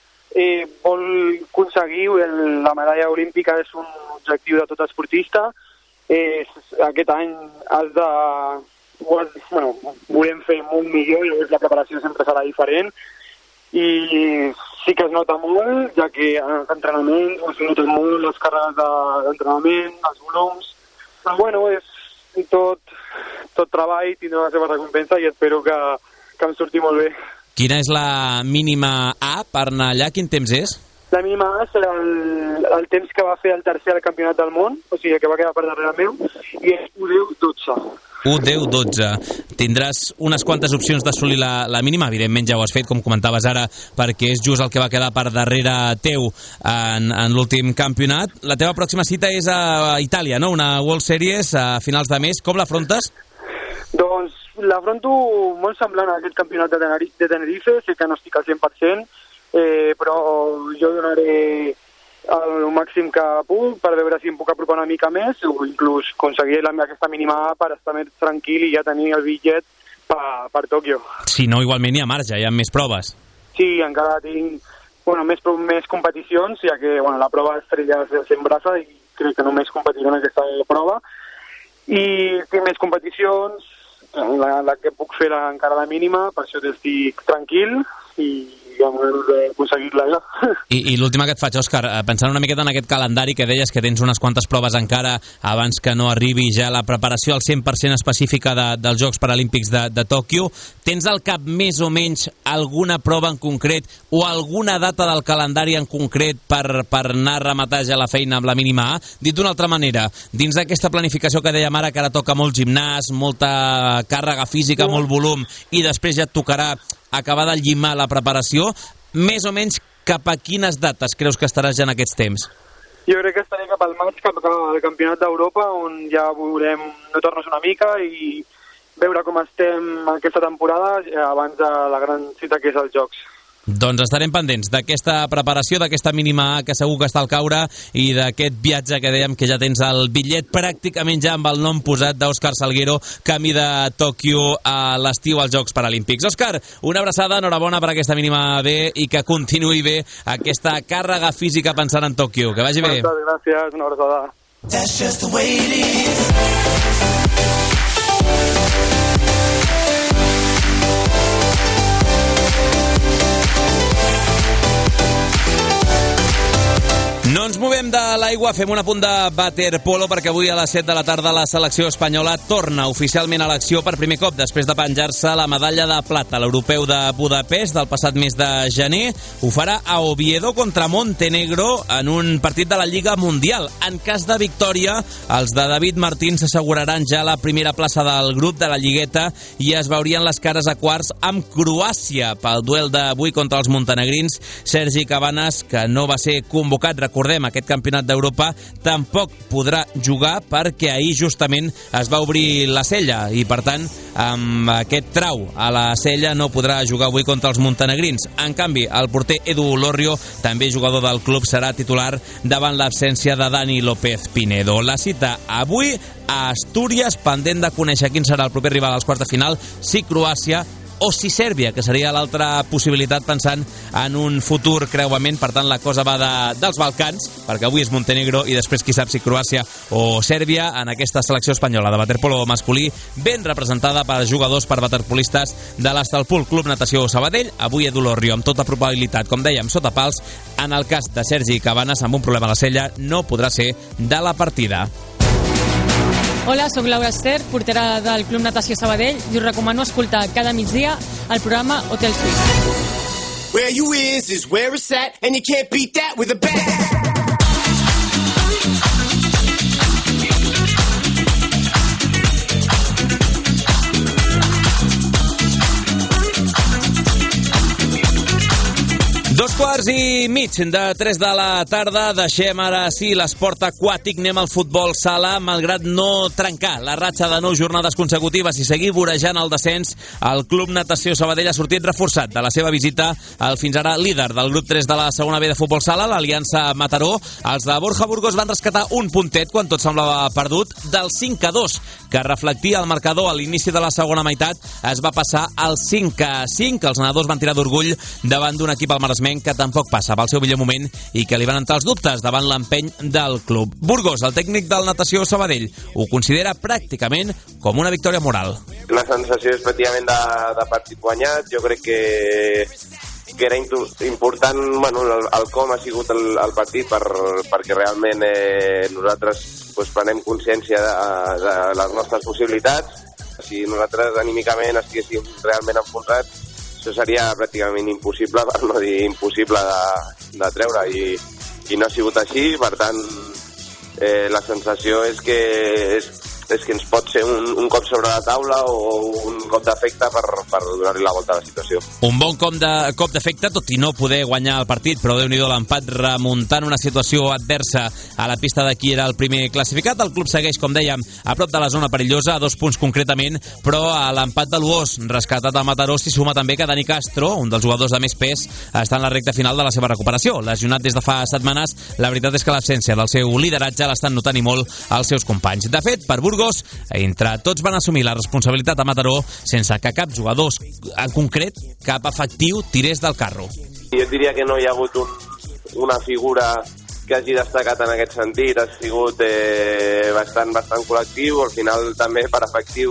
vol aconseguir. La medalla olímpica és un objectiu de tot esportista. Aquest any volem fer molt millor i la preparació sempre serà diferent. I sí que es nota molt, ja que en els entrenaments es noten molt les càrregues d'entrenament, els volums. Però bueno, és tot treball, tindrà la seva recompensa i espero que em surti molt bé. Quina és la mínima A per anar allà? Quin temps és? La mínima A serà el temps que va fer el tercer al Campionat del Món, o sigui que va quedar per darrere meu, i és 1:10:12. 1:10:12. Tindràs unes quantes opcions d'assolir la mínima, evidentment ja ho has fet, com comentaves ara, perquè és just el que va quedar per darrere teu en l'últim campionat. La teva pròxima cita és a Itàlia, no? Una World Series a finals de mes. Com l'afrontes? Doncs l'afronto molt semblant a aquest campionat de Tenerife. Sé que no estic al 100%, però jo donaré el màxim que puc per veure si em puc apropar una mica més o inclús aconseguir aquesta mínima A per estar més tranquil i ja tenir el bitllet per Tòquio. Si no, igualment hi ha marge, hi ha més proves. Sí, encara tinc més competicions, ja que la prova estrella és el 100 braça i crec que només competiré en aquesta prova. I tinc més competicions, la que puc fer encara la mínima, per això estic tranquil i amb ganes d'aconseguir-la ja. I l'última que et faig, Òscar, pensant una miqueta en aquest calendari que deies que tens unes quantes proves encara abans que no arribi ja la preparació al 100% específica dels Jocs Paralímpics de Tòquio, tens al cap més o menys alguna prova en concret o alguna data del calendari en concret per anar a rematar ja la feina amb la mínima A? Dit d'una altra manera, dins d'aquesta planificació que dèiem ara, que ara toca molt gimnàs, molta càrrega física, molt volum, i després ja et tocarà acabar de llimar la preparació, més o menys cap a quines dates creus que estaràs ja en aquests temps? Jo crec que estaré cap al maig, cap al Campionat d'Europa, on ja veurem notar-nos una mica i veure com estem aquesta temporada abans de la gran cita que és els Jocs. Doncs estarem pendents d'aquesta preparació, d'aquesta mínima A que segur que està al caure i d'aquest viatge que dèiem que ja tens el bitllet pràcticament ja amb el nom posat d'Òscar Salguero, camí de Tòquio a l'estiu als Jocs Paralímpics. Òscar, una abraçada, enhorabona per aquesta mínima B i que continuï bé aquesta càrrega física pensant en Tòquio. Que vagi bé. Moltes gràcies, una abraçada. That's just the way it is. No ens movem de l'aigua, fem un apunt de waterpolo perquè avui a les 7 de la tarda la selecció espanyola torna oficialment a l'acció per primer cop després de penjar-se la medalla de plata a l'europeu de Budapest del passat mes de gener. Ho farà a Oviedo contra Montenegro en un partit de la Lliga Mundial. En cas de victòria, els de David Martín s'asseguraran ja la primera plaça del grup de la Lligueta i es veurien les cares a quarts amb Croàcia pel duel d'avui contra els montenegrins. Sergi Cabanas, que no va ser convocat, recordem, aquest campionat d'Europa, tampoc podrà jugar perquè ahir justament es va obrir la sella i per tant amb aquest trau a la sella no podrà jugar avui contra els montenegrins. En canvi, el porter Edu Lorrio, també jugador del club, serà titular davant l'absència de Dani López Pinedo. La cita avui a Astúries, pendent de conèixer quin serà el proper rival als quarts de final, si Croàcia o si Sèrbia, que seria l'altra possibilitat pensant en un futur creuament. Per tant, la cosa va dels Balcans, perquè avui és Montenegro i després qui sap si Croàcia o Sèrbia en aquesta selecció espanyola de waterpolo masculí, ben representada per jugadors, per waterpolistes de l'Hostalpul Club Natació Sabadell. Avui Edu Lorrio, amb tota probabilitat, com dèiem, sota pals. En el cas de Sergi Cabanas, amb un problema a la sella, no podrà ser de la partida. Hola, sóc Laura Ester, portera del Club Natació Sabadell, i us recomano escoltar cada migdia el programa Hotel Suisse. Where you is where it's at, and you can't beat that with a bat. Dos quarts i mig de 3 de la tarda. Deixem ara sí l'esport aquàtic, anem al futbol sala. Malgrat no trencar la ratxa de 9 jornades consecutives i seguir vorejant el descens, el Club Natació Sabadell ha sortit reforçat de la seva visita al fins ara líder del grup 3 de la segona B de futbol sala, l'Aliança Mataró. Els de Borja Burgos van rescatar un puntet quan tot semblava perdut, del 5-2 que reflectia el marcador a l'inici de la segona meitat. Es va passar al 5-5. Els nedadors van tirar d'orgull davant d'un equip al Maresme que tampoc passa pel seu millor moment i que li van entrar els dubtes davant l'empeny del club. Burgos, el tècnic del Natació Sabadell, ho considera pràcticament com una victòria moral. La sensació és pràcticament de partit guanyat. Jo crec que era important, bueno, el com ha sigut el partit perquè realment nosaltres prenem consciència de les nostres possibilitats. Si nosaltres anímicament estiguéssim realment enfonsats, això seria pràcticament impossible, per no dir impossible de treure, i no ha sigut així. Per tant, la sensació és que ens pot ser un cop sobre la taula o un cop d'efecte per donar-li la volta a la situació. Un bon cop d'efecte, tot i no poder guanyar el partit, però Déu-n'hi-do l'empat remuntant una situació adversa a la pista de qui era el primer classificat. El club segueix, com dèiem, a prop de la zona perillosa, a 2 punts concretament, però a l'empat de l'UOS, rescatat a Mataró, s'hi suma també que Dani Castro, un dels jugadors de més pes, està en la recta final de la seva recuperació. Lesionat des de fa setmanes, la veritat és que l'absència del seu lideratge l'estan notant i molt els seus companys. De fet, per Burgos, entre tots van assumir la responsabilitat a Mataró sense que cap jugador en concret, cap efectiu, tirés del carro. Jo diria que no hi ha hagut una figura que hagi destacat en aquest sentit. Ha sigut bastant col·lectiu. Al final també per efectius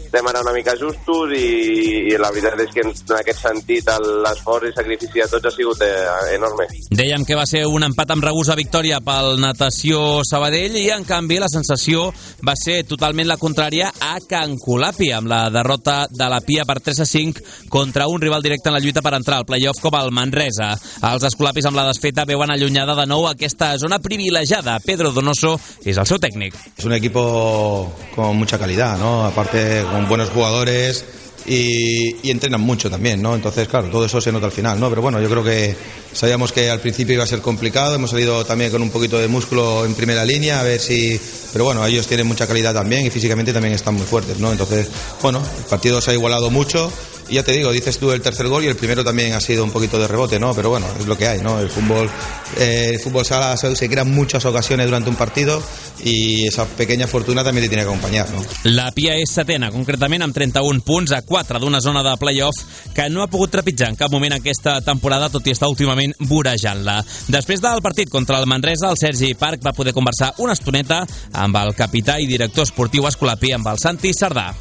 anar una mica justos i la veritat és que en aquest sentit l'esforç i sacrifici de tots ha sigut enorme. Dèiem que va ser un empat amb regust a victòria pel Natació Sabadell i en canvi la sensació va ser totalment la contrària a Can Colapi, amb la derrota de la Pia per 3-5 contra un rival directe en la lluita per entrar al playoff com el Manresa. Els escolapis amb la desfeta veuen allunyada de nou aquesta zona privilegiada. Pedro Donoso és el seu tècnic. Es un equipo con mucha calidad, ¿no? Aparte con buenos jugadores y entrenan mucho también, ¿no? Entonces, claro, todo eso se nota al final, ¿no? Pero bueno, yo creo que sabíamos que al principio iba a ser complicado, hemos salido también con un poquito de músculo en primera línea, a ver si... Pero bueno, ellos tienen mucha calidad también y físicamente también están muy fuertes, ¿no? Entonces, bueno, el partido se ha igualado mucho y ya te digo, dices tú el tercer gol y el primero también ha sido un poquito de rebote, ¿no? Pero bueno, es lo que hay, ¿no? El fútbol sala se crean muchas ocasiones durante un partido y esa pequeña fortuna también te tiene que acompañar, ¿no? La Pia és setena, concretament amb 31 punts a 4 d'una zona de playoff que no ha pogut trepitjar en cap moment aquesta temporada, tot i estar últimament vorejant-la. Després del partit contra el Manresa, el Sergi Parc va poder conversar una estoneta amb el capità i director esportiu escolapí, amb el Santi Sardà.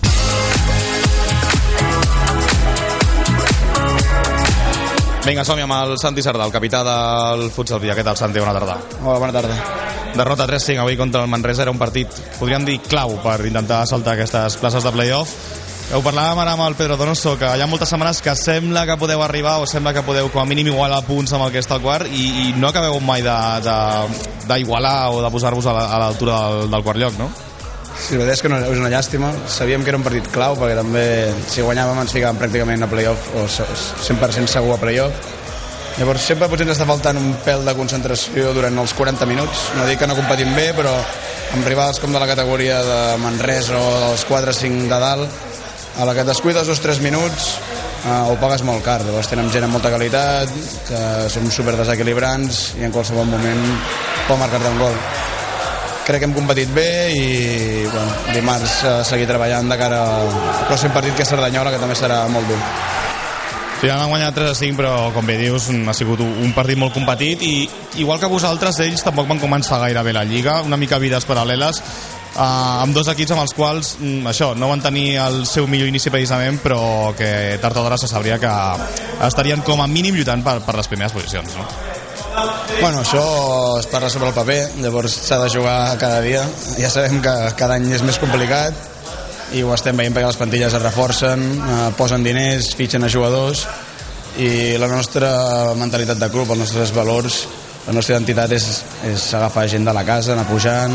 Vinga, som-hi amb el Santi Sardà, el capità del Futsal Pia. Què tal, Santi? Bona tarda. Hola, bona tarda. Derrota 3-5 avui contra el Manresa, era un partit, podríem dir, clau per intentar saltar aquestes places de playoff. Ho parlàvem ara amb el Pedro Donoso, que hi ha moltes setmanes que sembla que podeu arribar o sembla que podeu com a mínim igualar punts amb el que està al quart i no acabeu mai d'igualar o de posar-vos a l'altura del quart lloc, no? Sí, la veritat és que és una llàstima. Sabíem que era un partit clau perquè també si guanyàvem ens ficàvem pràcticament a playoff o 100% segur a playoff. Llavors sempre potser ens està faltant un pèl de concentració durant els 40 minuts. No dic que no competim bé, però amb rivals com de la categoria de Manresa o dels 4-5 de dalt, a la que et descuides 2 o 3 minuts ho pagues molt car. Llavors tenen gent amb molta qualitat, que som super desequilibrants i en qualsevol moment pot marcar-te un gol. Crec que hem competit bé i bueno, dimarts seguir treballant de cara al pròxim partit, que és Cerdanyola, que també serà molt dur. Finalment han guanyat 3-5, però com bé dius ha sigut un partit molt competit i igual que vosaltres, ells tampoc van començar gaire bé la Lliga, una mica vides paral·leles, amb dos equips amb els quals això, no van tenir el seu millor inici precisament, però que tard o d'hora se sabria que estarien com a mínim lluitant per les primeres posicions, no? Bueno, això es parla sobre el paper, llavors s'ha de jugar cada dia. Ja sabem que cada any és més complicat i ho estem veient perquè les plantilles es reforcen, posen diners, fitxen a jugadors i la nostra mentalitat de club, els nostres valors, la nostra identitat és agafar gent de la casa, anar pujant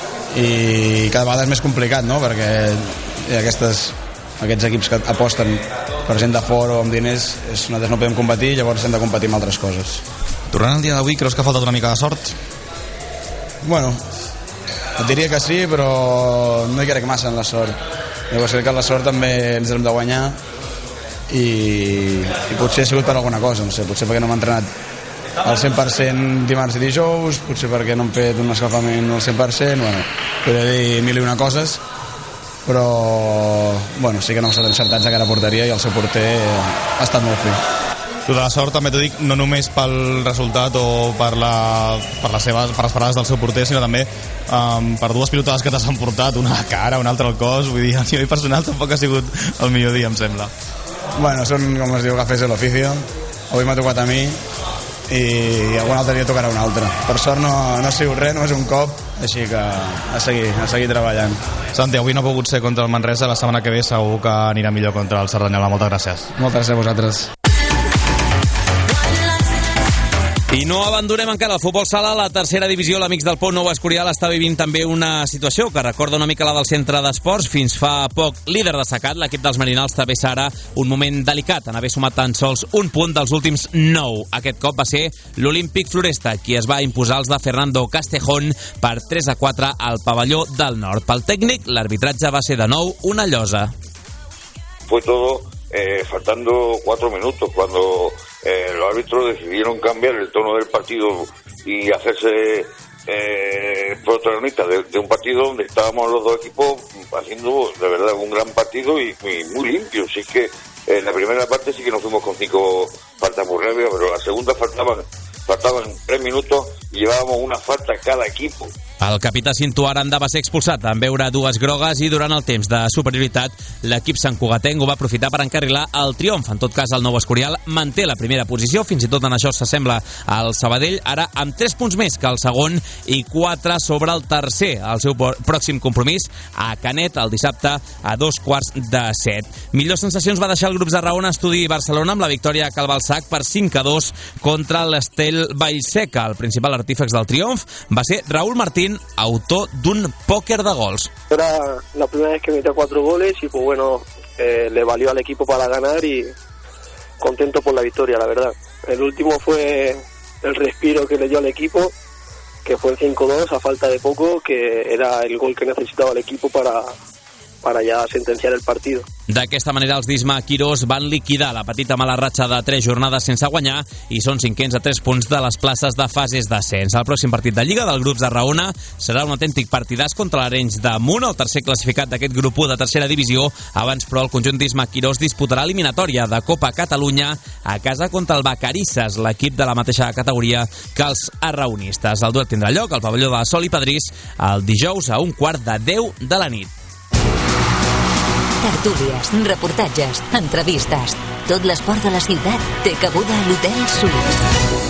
i cada vegada és més complicat, no? Perquè aquests equips que aposten per gent de fora o amb diners, nosaltres no podem competir, llavors hem de competir amb altres coses. Tornant al dia d'avui, creus que ha faltat una mica de sort? Bueno, et diria que sí, però no hi crec massa en la sort. Llavors crec que la sort també ens hem de guanyar i potser ha sigut per alguna cosa, no sé, potser perquè no hem entrenat al 100% dimarts i dijous, potser perquè no hem fet un escalfament al 100%, bueno, podria dir mil i una coses, però bueno, sí que no hem estat encertats a cara porteria i el seu porter ha estat molt fi. Tu de la sort també t'ho dic, no només pel resultat o per les parades del seu porter, sinó també per dues pilotades que t'has emportat, una a la cara, una altra al cos, vull dir, a nivell personal tampoc ha sigut el millor dia, em sembla. Bueno, són, com es diu, cafés de l'oficio. Avui m'ha tocat a mi i algun altre dia tocarà un altre. Per sort no ha sigut res, només un cop, així que a seguir treballant. Santi, avui no ha pogut ser contra el Manresa, la setmana que ve segur que anirà millor contra el Cerdanyola. Moltes gràcies. Moltes gràcies a vosaltres. I no abandonem encara el futbol sala. La tercera divisió, l'Amics del Pou Nou Escorial, està vivint també una situació que recorda una mica la del centre d'esports. Fins fa poc, líder destacat, l'equip dels Marinals travessa ara un moment delicat en haver sumat tan sols un punt dels últims 9. Aquest cop va ser l'Olímpic Floresta qui es va imposar els de Fernando Castejón per 3-4 al pavelló del Nord. Pel tècnic, l'arbitratge va ser de nou una llosa. Fue todo faltando 4 minutos cuando los árbitros decidieron cambiar el tono del partido y hacerse protagonistas de un partido donde estábamos los dos equipos haciendo de verdad un gran partido y muy limpio. Así que en la primera parte sí que nos fuimos con 5 faltas muy rápidas, pero en la segunda faltaban 3 minutos y llevábamos una falta cada equipo. El capità Cinto Aranda va ser expulsat en veure dues grogues i durant el temps de superioritat l'equip santcugatenc ho va aprofitar per encarrilar el triomf. En tot cas, el nou Escorial manté la primera posició, fins i tot en això s'assembla al Sabadell, ara amb 3 punts més que el segon i 4 sobre el tercer. El seu pròxim compromís a Canet el dissabte a 2:15. Millors sensacions va deixar el grup Zarraona Estudi Barcelona amb la victòria a Calbalsac per 5-2 contra l'Estel Vallseca. El principal artífex del triomf va ser Raúl Martín, autor d'un póker de gols. Era la primera vez que metió 4 goles y pues bueno, le valió al equipo para ganar y contento por la victoria, la verdad. El último fue el respiro que le dio al equipo, que fue el 5-2 a falta de poco, que era el gol que necesitaba el equipo para ja sentenciar el partido. D'aquesta manera, els d'Isma Quirós van liquidar la petita mala ratxa de 3 jornades sense guanyar i són 5ens a 3 punts de les places de fases d'ascens. El pròxim partit de Lliga del grup Zarraona serà un autèntic partidàs contra l'Arenys de Munt, el tercer classificat d'aquest grup 1 de tercera divisió. Abans, però, el conjunt d'Isma Quirós disputarà eliminatòria de Copa Catalunya a casa contra el Vacarisses, l'equip de la mateixa categoria que els arraonistes. El duel tindrà lloc al pavelló de Sol i Padrís el dijous a 9:15 de la nit. Tertúlies, reportatges, entrevistes. Tot l'esport de la ciutat té cabuda a l'Hotel Suís.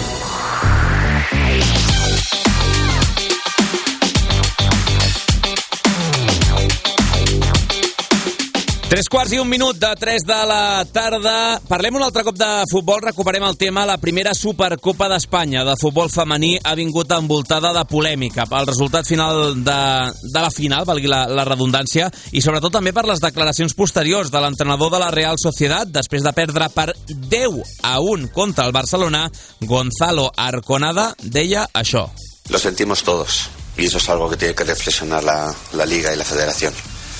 3:15 de 3 de la tarda. Parlem un altre cop de futbol, recuperem el tema. La primera Supercopa d'Espanya de futbol femení ha vingut envoltada de polèmica. El resultat final de la final, valgui la redundància, i sobretot també per les declaracions posteriors de l'entrenador de la Real Sociedad, després de perdre per 10-1 contra el Barcelona. Gonzalo Arconada deia això. Lo sentimos todos, y eso es algo que tiene que reflexionar la Liga y la Federación.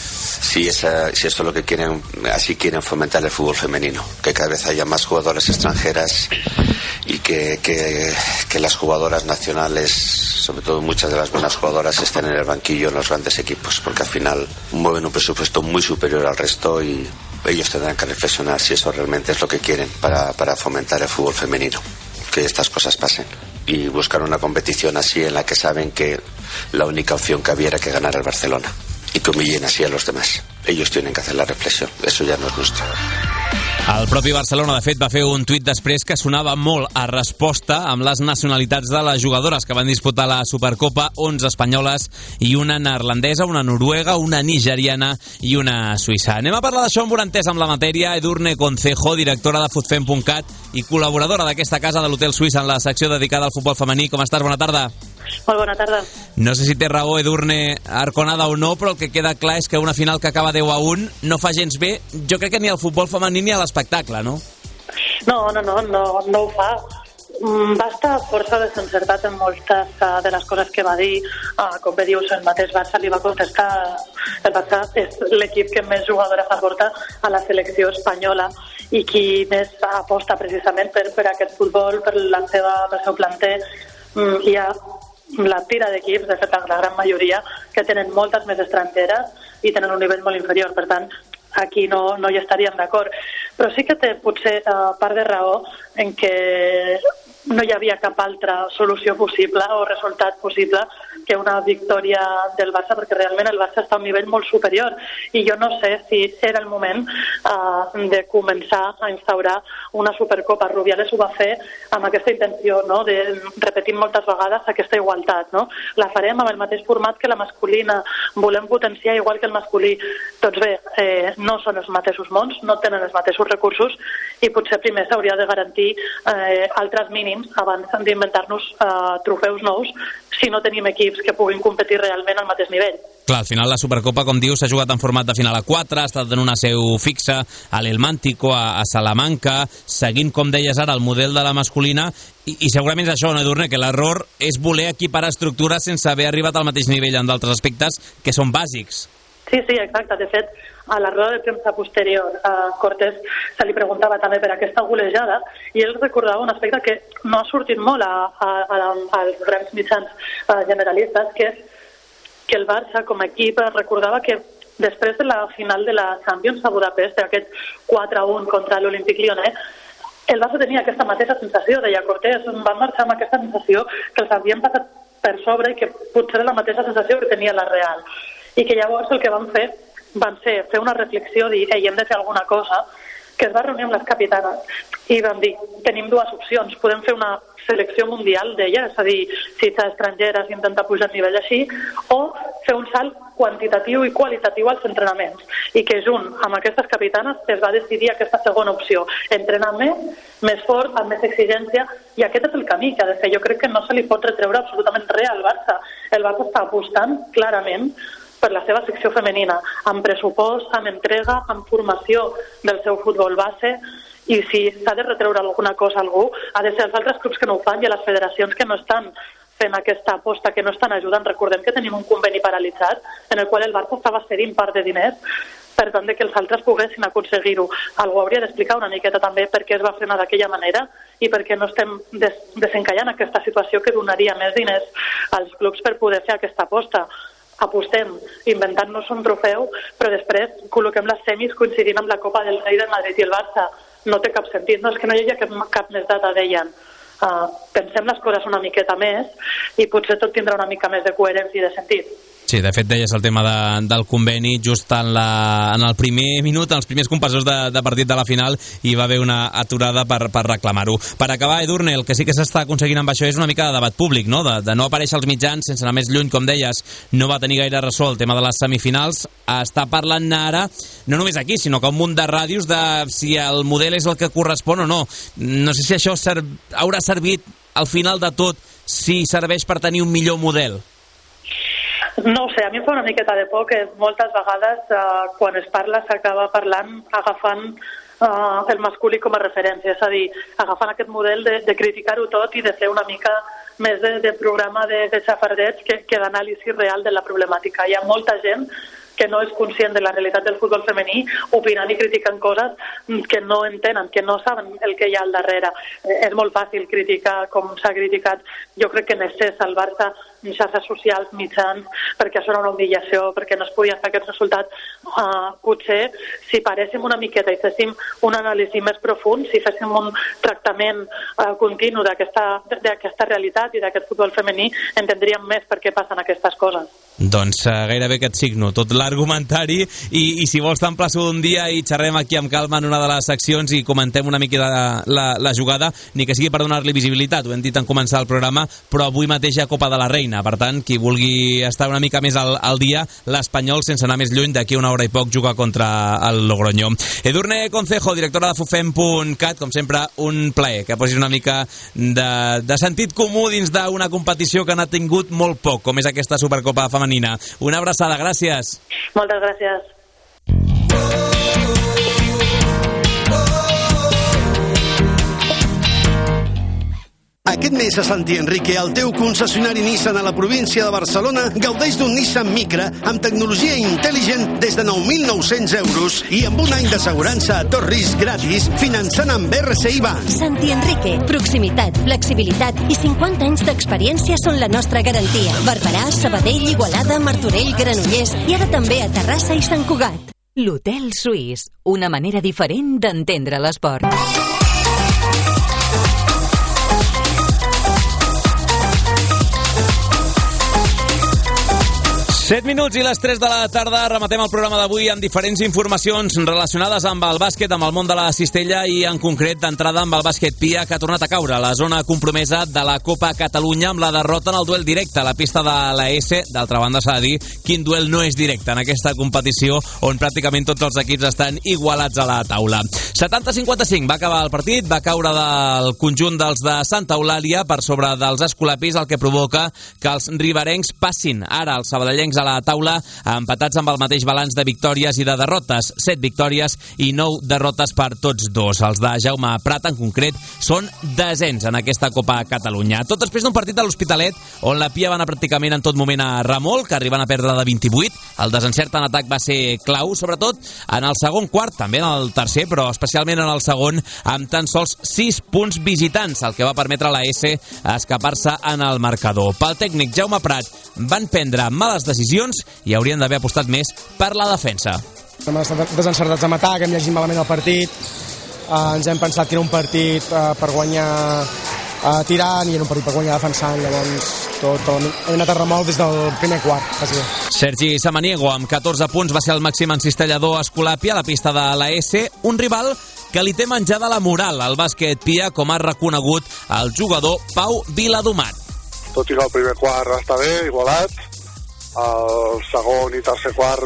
Si esto es lo que quieren, así quieren fomentar el fútbol femenino, que cada vez haya más jugadoras extranjeras y que las jugadoras nacionales, sobre todo muchas de las buenas jugadoras, estén en el banquillo en los grandes equipos, porque al final mueven un presupuesto muy superior al resto y ellos tendrán que reflexionar si eso realmente es lo que quieren para fomentar el fútbol femenino, que estas cosas pasen, y buscar una competición así en la que saben que la única opción que había era que ganara el Barcelona y que humillen así a los demás. Ellos tienen que hacer la reflexión, eso ya no es nuestro. El propi Barcelona, de fet, va fer un tuit després que sonava molt a resposta amb les nacionalitats de les jugadores que van disputar la Supercopa, 11 espanyoles i una neerlandesa, una noruega, una nigeriana i una suïssa. Anem a parlar d'això amb un entès amb la matèria. Edurne Concejo, directora de futfem.cat i col·laboradora d'aquesta casa de l'Hotel Suís en la secció dedicada al futbol femení. Com estàs? Bona tarda. Molt bona tarda. No sé si té raó Edurne Arconada o no, però el que queda clar és que una final que acaba 10-1 no fa gens bé, jo crec que ni al futbol femení ni a l'espectacle, no? No ho fa. Va estar força desencertat en moltes de les coses que va dir. Com bé dius, el mateix Barça li va contestar. El Barça és l'equip que més jugadores aporta a la selecció espanyola i qui més aposta precisament per aquest futbol, pel seu planter. Hi ha la tira d'equips, de fet la gran majoria, que tenen moltes més estrangeres i tenen un nivell molt inferior, per tant aquí no hi estaríem d'acord, però sí que té potser part de raó en què no hi havia cap altra solució possible o resultat possible que una victòria del Barça, perquè realment el Barça està a un nivell molt superior i jo no sé si era el moment de començar a instaurar una Supercopa. Rubiales ho va fer amb aquesta intenció, no?, de repetir moltes vegades aquesta igualtat, no? La farem amb el mateix format que la masculina, volem potenciar igual que el masculí. Doncs bé, no són els mateixos mons, no tenen els mateixos recursos i potser primer s'hauria de garantir altres mínims abans d'inventar-nos trofeus nous si no tenim equips que puguin competir realment al mateix nivell. Clar, al final la Supercopa, com dius, s'ha jugat en format de final a 4, ha estat en una seu fixa a l'Elmántico, a Salamanca, seguint, com deies ara, el model de la masculina, i segurament és això, no, Edurne, que l'error és voler equiparar estructures sense haver arribat al mateix nivell en d'altres aspectes que són bàsics. Sí, exacte. De fet, a la roda de premsa posterior a Cortés se li preguntava també per aquesta golejada i ell recordava un aspecte que no ha sortit molt als grans mitjans generalistes, que és que el Barça com a equip recordava que després de la final de la Champions a Budapest, d'aquest 4-1 contra l'Olympique Lyonnais, el Barça tenia aquesta mateixa sensació, deia Cortés, van marxar amb aquesta sensació que els havien passat per sobre i que potser era la mateixa sensació que tenia la Real. I que llavors el que van ser fer una reflexió, dir, ei, hem de fer alguna cosa, que es va reunir amb les capitanes i vam dir, tenim dues opcions, podem fer una selecció mundial d'ella, és a dir, cites estrangeres i intentar pujar el nivell així, o fer un salt quantitatiu i qualitatiu als entrenaments, i que junt amb aquestes capitanes es va decidir aquesta segona opció, entrenar més fort, amb més exigència, i aquest és el camí que ha de fer. Jo crec que no se li pot retreure absolutament res al Barça. El Barça està apostant clarament per la seva secció femenina, amb pressupost, amb entrega, amb formació del seu futbol base, i si s'ha de retreure alguna cosa a algú, ha de ser els altres clubs que no ho fan i a les federacions que no estan fent aquesta aposta, que no estan ajudant. Recordem que tenim un conveni paralitzat en el qual el Barça estava cedint part de diners per tant que els altres poguessin aconseguir-ho. Algú hauria d'explicar una miqueta també per què es va frenar d'aquella manera i per què no estem desencallant aquesta situació que donaria més diners als clubs per poder fer aquesta aposta. Apostem, inventant-nos un trofeu, però després col·loquem les semis coincidint amb la Copa del Rei de Madrid i el Barça. No té cap sentit, no és que no hi hagi cap més data, deien. Pensem les coses una miqueta més i potser tot tindrà una mica més de coherència i de sentit. Sí, de fet deies el tema del conveni just en el primer minut, en els primers compassos de partit de la final, hi va haver una aturada per reclamar-ho. Per acabar, Edurne, el que sí que s'està aconseguint amb això és una mica de debat públic, no? De no aparèixer als mitjans, sense anar més lluny, com deies, no va tenir gaire ressò el tema de les semifinals. Està parlant ara, no només aquí, sinó que un munt de ràdios de si el model és el que correspon o no. No sé si això haurà servit al final de tot, si serveix per tenir un millor model. No ho sé, a mi em fa una miqueta de por que moltes vegades quan es parla s'acaba parlant agafant el masculí com a referència, és a dir, agafant aquest model de criticar-ho tot i de fer una mica més de programa de xafardets que d'anàlisi real de la problemàtica. Hi ha molta gent que no és conscient de la realitat del futbol femení, opinant i criticant coses que no entenen, que no saben el que hi ha al darrere. És molt fàcil criticar com s'ha criticat. Jo crec que en excés al Barça, xarxes socials, mitjans, perquè això era una humillació, perquè no es podia fer aquest resultat. Potser, si paréssim una miqueta i féssim un anàlisi més profund, si féssim un tractament continu d'aquesta realitat i d'aquest futbol femení, entendríem més per què passen aquestes coses. Doncs gairebé que et signo tot l'argumentari i si vols t'emplaço un dia i xerrem aquí amb calma en una de les seccions i comentem una mica la jugada, ni que sigui per donar-li visibilitat, ho hem dit en començar el programa, però avui mateix hi ha Copa de la Reina, per tant, qui vulgui estar una mica més al dia, l'Espanyol, sense anar més lluny, d'aquí una hora i poc juga contra el Logroño. Edurne Concejo, directora de Fufem.cat, com sempre, un plaer que posis una mica de sentit comú dins d'una competició que n'ha tingut molt poc, com és aquesta Supercopa femenina. Una abraçada, gràcies. Moltes gràcies. Aquest mes a Santi Enrique, el teu concessionari Nissan a la província de Barcelona, gaudeix d'un Nissan Micra amb tecnologia intel·ligent des de 9.900 euros i amb un any d'assegurança a tot risc gratis, finançant amb RCI Bank. Santi Enrique, proximitat, flexibilitat i 50 anys d'experiència són la nostra garantia. Barberà, Sabadell, Igualada, Martorell, Granollers i ara també a Terrassa i Sant Cugat. L'Hotel Suís, una manera diferent d'entendre l'esport. 7 minuts i les 3 de la tarda. Rematem el programa d'avui amb diferents informacions relacionades amb el bàsquet, amb el món de la cistella i en concret d'entrada amb el bàsquet Pia, que ha tornat a caure a la zona compromesa de la Copa Catalunya amb la derrota en el duel directe a la pista de la S. D'altra banda s'ha de dir quin duel no és directe en aquesta competició on pràcticament tots els equips estan igualats a la taula. 70-55 va acabar el partit, va caure del conjunt dels de Santa Eulàlia per sobre dels escolapis, el que provoca que els riberencs passin ara els sabadellencs a la taula empatats amb el mateix balanç de victòries i de derrotes, 7 victòries i 9 derrotes per tots dos. Els de Jaume Prat en concret són desens en aquesta Copa Catalunya. Tot després d'un partit a l'Hospitalet on la Pia va anar pràcticament en tot moment a remolc, arribant a perdre de 28. El desencert en atac va ser clau, sobretot en el segon quart, també en el tercer, però especialment en el segon, amb tan sols 6 punts visitants, el que va permetre a la S escapar-se en el marcador. Pel tècnic Jaume Prat van prendre males decisions i haurien d'haver apostat més per la defensa. Hem estat desencertats en atac, hem llegit malament el partit, ens hem pensat que era un partit per guanyar tirant i era un partit per guanyar defensant, llavors hem anat a remolc des del primer quart. Quasi. Sergi Samaniego, amb 14 punts, va ser el màxim encistellador a Escolàpia, a la pista de la S, un rival que li té menjada la moral al bàsquet Pia, com ha reconegut el jugador Pau Viladomat. Tot i que el primer quart està bé, igualat, el segon i tercer quart,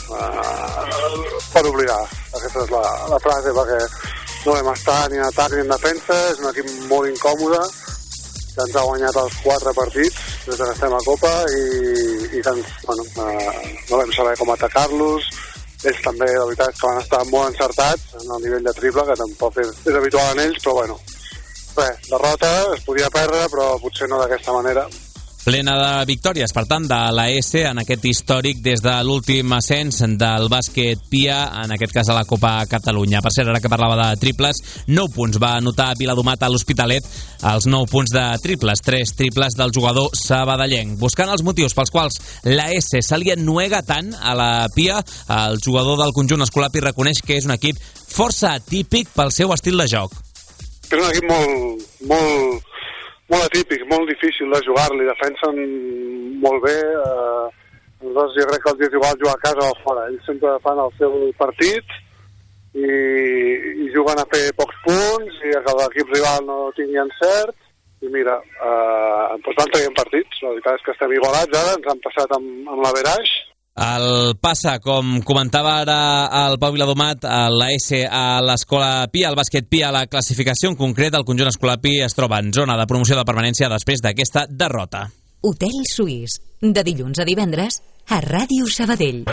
per oblidar. Aquesta és la frase, perquè no vam estar ni en atac ni en defensa, és un equip molt incòmode, que ens ha guanyat els 4 partits des que estem a Copa i que no vam saber com atacar-los. Ells també, la veritat, que van estar molt encertats en el nivell de triple, que tampoc és habitual en ells, però res, derrota, es podia perdre, però potser no d'aquesta manera. Plena de victòries, per tant, de la S en aquest històric des de l'últim ascens del bàsquet Pia, en aquest cas a la Copa Catalunya. Per cert, ara que parlava de triples, 9 punts va anotar Viladomat a l'Hospitalet, els 9 punts de triples, 3 triples del jugador sabadellenc. Buscant els motius pels quals la S se li ennuega tant a la Pia, el jugador del conjunt escolapi reconeix que és un equip força atípic pel seu estil de joc. És un equip molt atípic, molt difícil de jugar-li, defensen molt bé, nosaltres jo crec que els és igual jugar a casa o fora, ells sempre fan el seu partit i juguen a fer pocs punts i que l'equip rival no tingui encert i mira, doncs van traient partits, la veritat és que estem igualats ara, ens han passat amb l'Averaix. El passa, com comentava ara el Pau Viladomat, la S a l'Escola Pia, el bàsquet Pia, a la classificació en concret, el conjunt escolapi es troba en zona de promoció de permanència després d'aquesta derrota. Hotel Suís, de dilluns a divendres, a Ràdio Sabadell.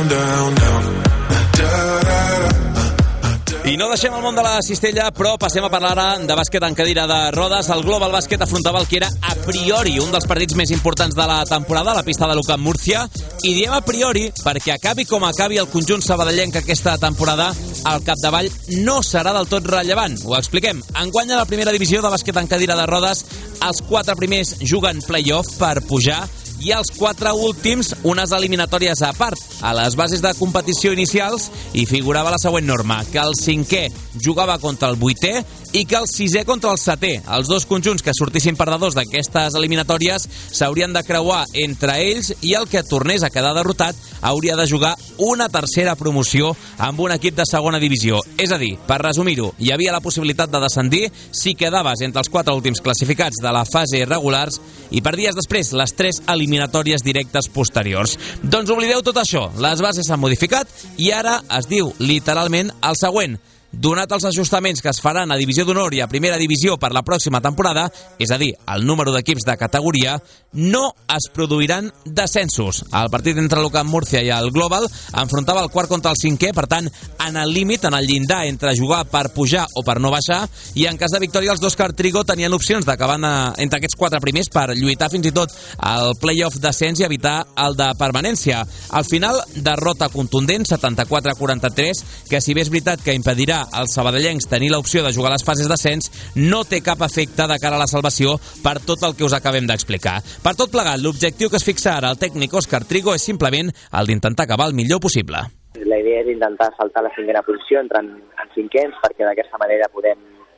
I no deixem el món de la cistella, però passem a parlar ara de bàsquet en cadira de rodes. El Global Bàsquet afrontava el que era a priori un dels partits més importants de la temporada, a la pista de l'UCAM Múrcia, i diem a priori perquè acabi com acabi el conjunt sabadellenc aquesta temporada, al capdavall no serà del tot rellevant. Ho expliquem. Enguany a la primera divisió de bàsquet en cadira de rodes, els 4 primers juguen play-off per pujar i els 4 últims unes eliminatòries a part. A les bases de competició inicials hi figurava la següent norma, que el 5è jugava contra el 8è i que el 6è contra el 7è. Els dos conjunts que sortissin perdedors d'aquestes eliminatòries s'haurien de creuar entre ells i el que tornés a quedar derrotat hauria de jugar una tercera promoció amb un equip de segona divisió. És a dir, per resumir-ho, hi havia la possibilitat de descendir si quedaves entre els 4 últims classificats de la fase regulars i perdies després les 3 eliminatòries directes posteriors. Doncs oblideu tot això, les bases s'han modificat i ara es diu literalment el següent: donat els ajustaments que es faran a Divisió d'Honor i a Primera Divisió per la pròxima temporada, és a dir, el número d'equips de categoria, no es produiran descensos. El partit entre l'UCAM Múrcia i el Global enfrontava el quart contra el 5è, per tant, en el límit, en el llindar entre jugar per pujar o per no baixar, i en cas de victòria els dos Cartrigo tenien opcions d'acabar entre aquests 4 primers per lluitar fins i tot el play-off descens i evitar el de permanència. Al final, derrota contundent, 74-43, que si bé és veritat que impedirà als sabadellencs tenir l'opció de jugar a les fases d'ascens, no té cap efecte de cara a la salvació per tot el que us acabem d'explicar. Per tot plegat, l'objectiu que es fixa ara el tècnic Òscar Trigo és simplement el d'intentar acabar el millor possible. La idea és intentar saltar la 5a posició, entrar en 5ens, perquè d'aquesta manera podem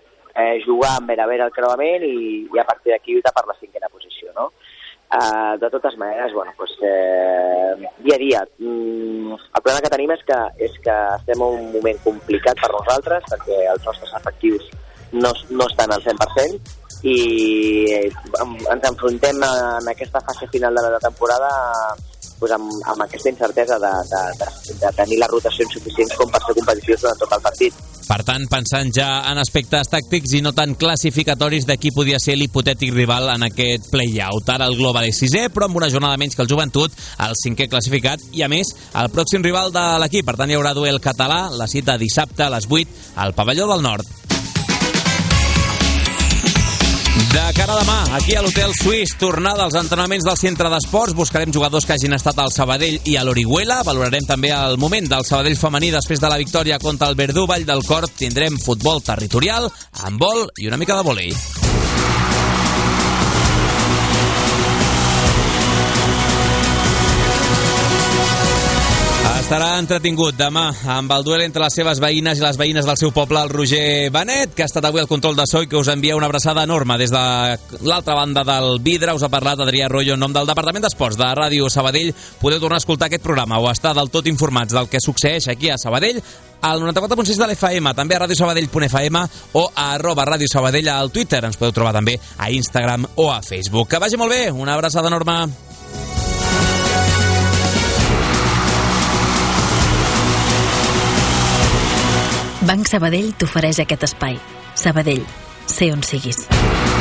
jugar amb vera al creuament i a partir d'aquí lluitar per la 5a posició, no? De totes maneres, dia a dia. El problema que tenim és que estem en un moment complicat per nosaltres, perquè els nostres efectius no estan al 100% i ens enfrontem en aquesta fase final de la temporada amb aquesta incertesa de tenir les rotacions suficients com per ser competitius durant tot el partit. Per tant, pensant ja en aspectes tàctics i no tan classificatoris de qui podia ser l'hipotètic rival en aquest play-out. Ara el Global és 6è, però amb una jornada menys que el Joventut, el 5è classificat, i a més, el pròxim rival de l'equip. Per tant, hi haurà duel català, la cita dissabte a les 8 al Pavelló del Nord. De cara a demà, aquí a l'Hotel Suís, tornada als entrenaments del centre d'esports, buscarem jugadors que hagin estat al Sabadell i a l'Orihuela, valorarem també el moment del Sabadell femení després de la victòria contra el Verdú Vall del Cor, tindrem futbol territorial, handbol i una mica de vòlei. Estarà entretingut demà amb el duel entre les seves veïnes i les veïnes del seu poble, el Roger Benet, que ha estat avui al control de so i que us envia una abraçada enorme. Des de l'altra banda del vidre us ha parlat Adrià Arroyo en nom del Departament d'Esports de Ràdio Sabadell. Podeu tornar a escoltar aquest programa o estar del tot informats del que succeeix aquí a Sabadell al 94.6 de l'FM, també a radiosabadell.fm o a @Ràdio Sabadell al Twitter. Ens podeu trobar també a Instagram o a Facebook. Que vagi molt bé, una abraçada enorme. Banc Sabadell t'ofereix aquest espai. Sabadell, sé on siguis.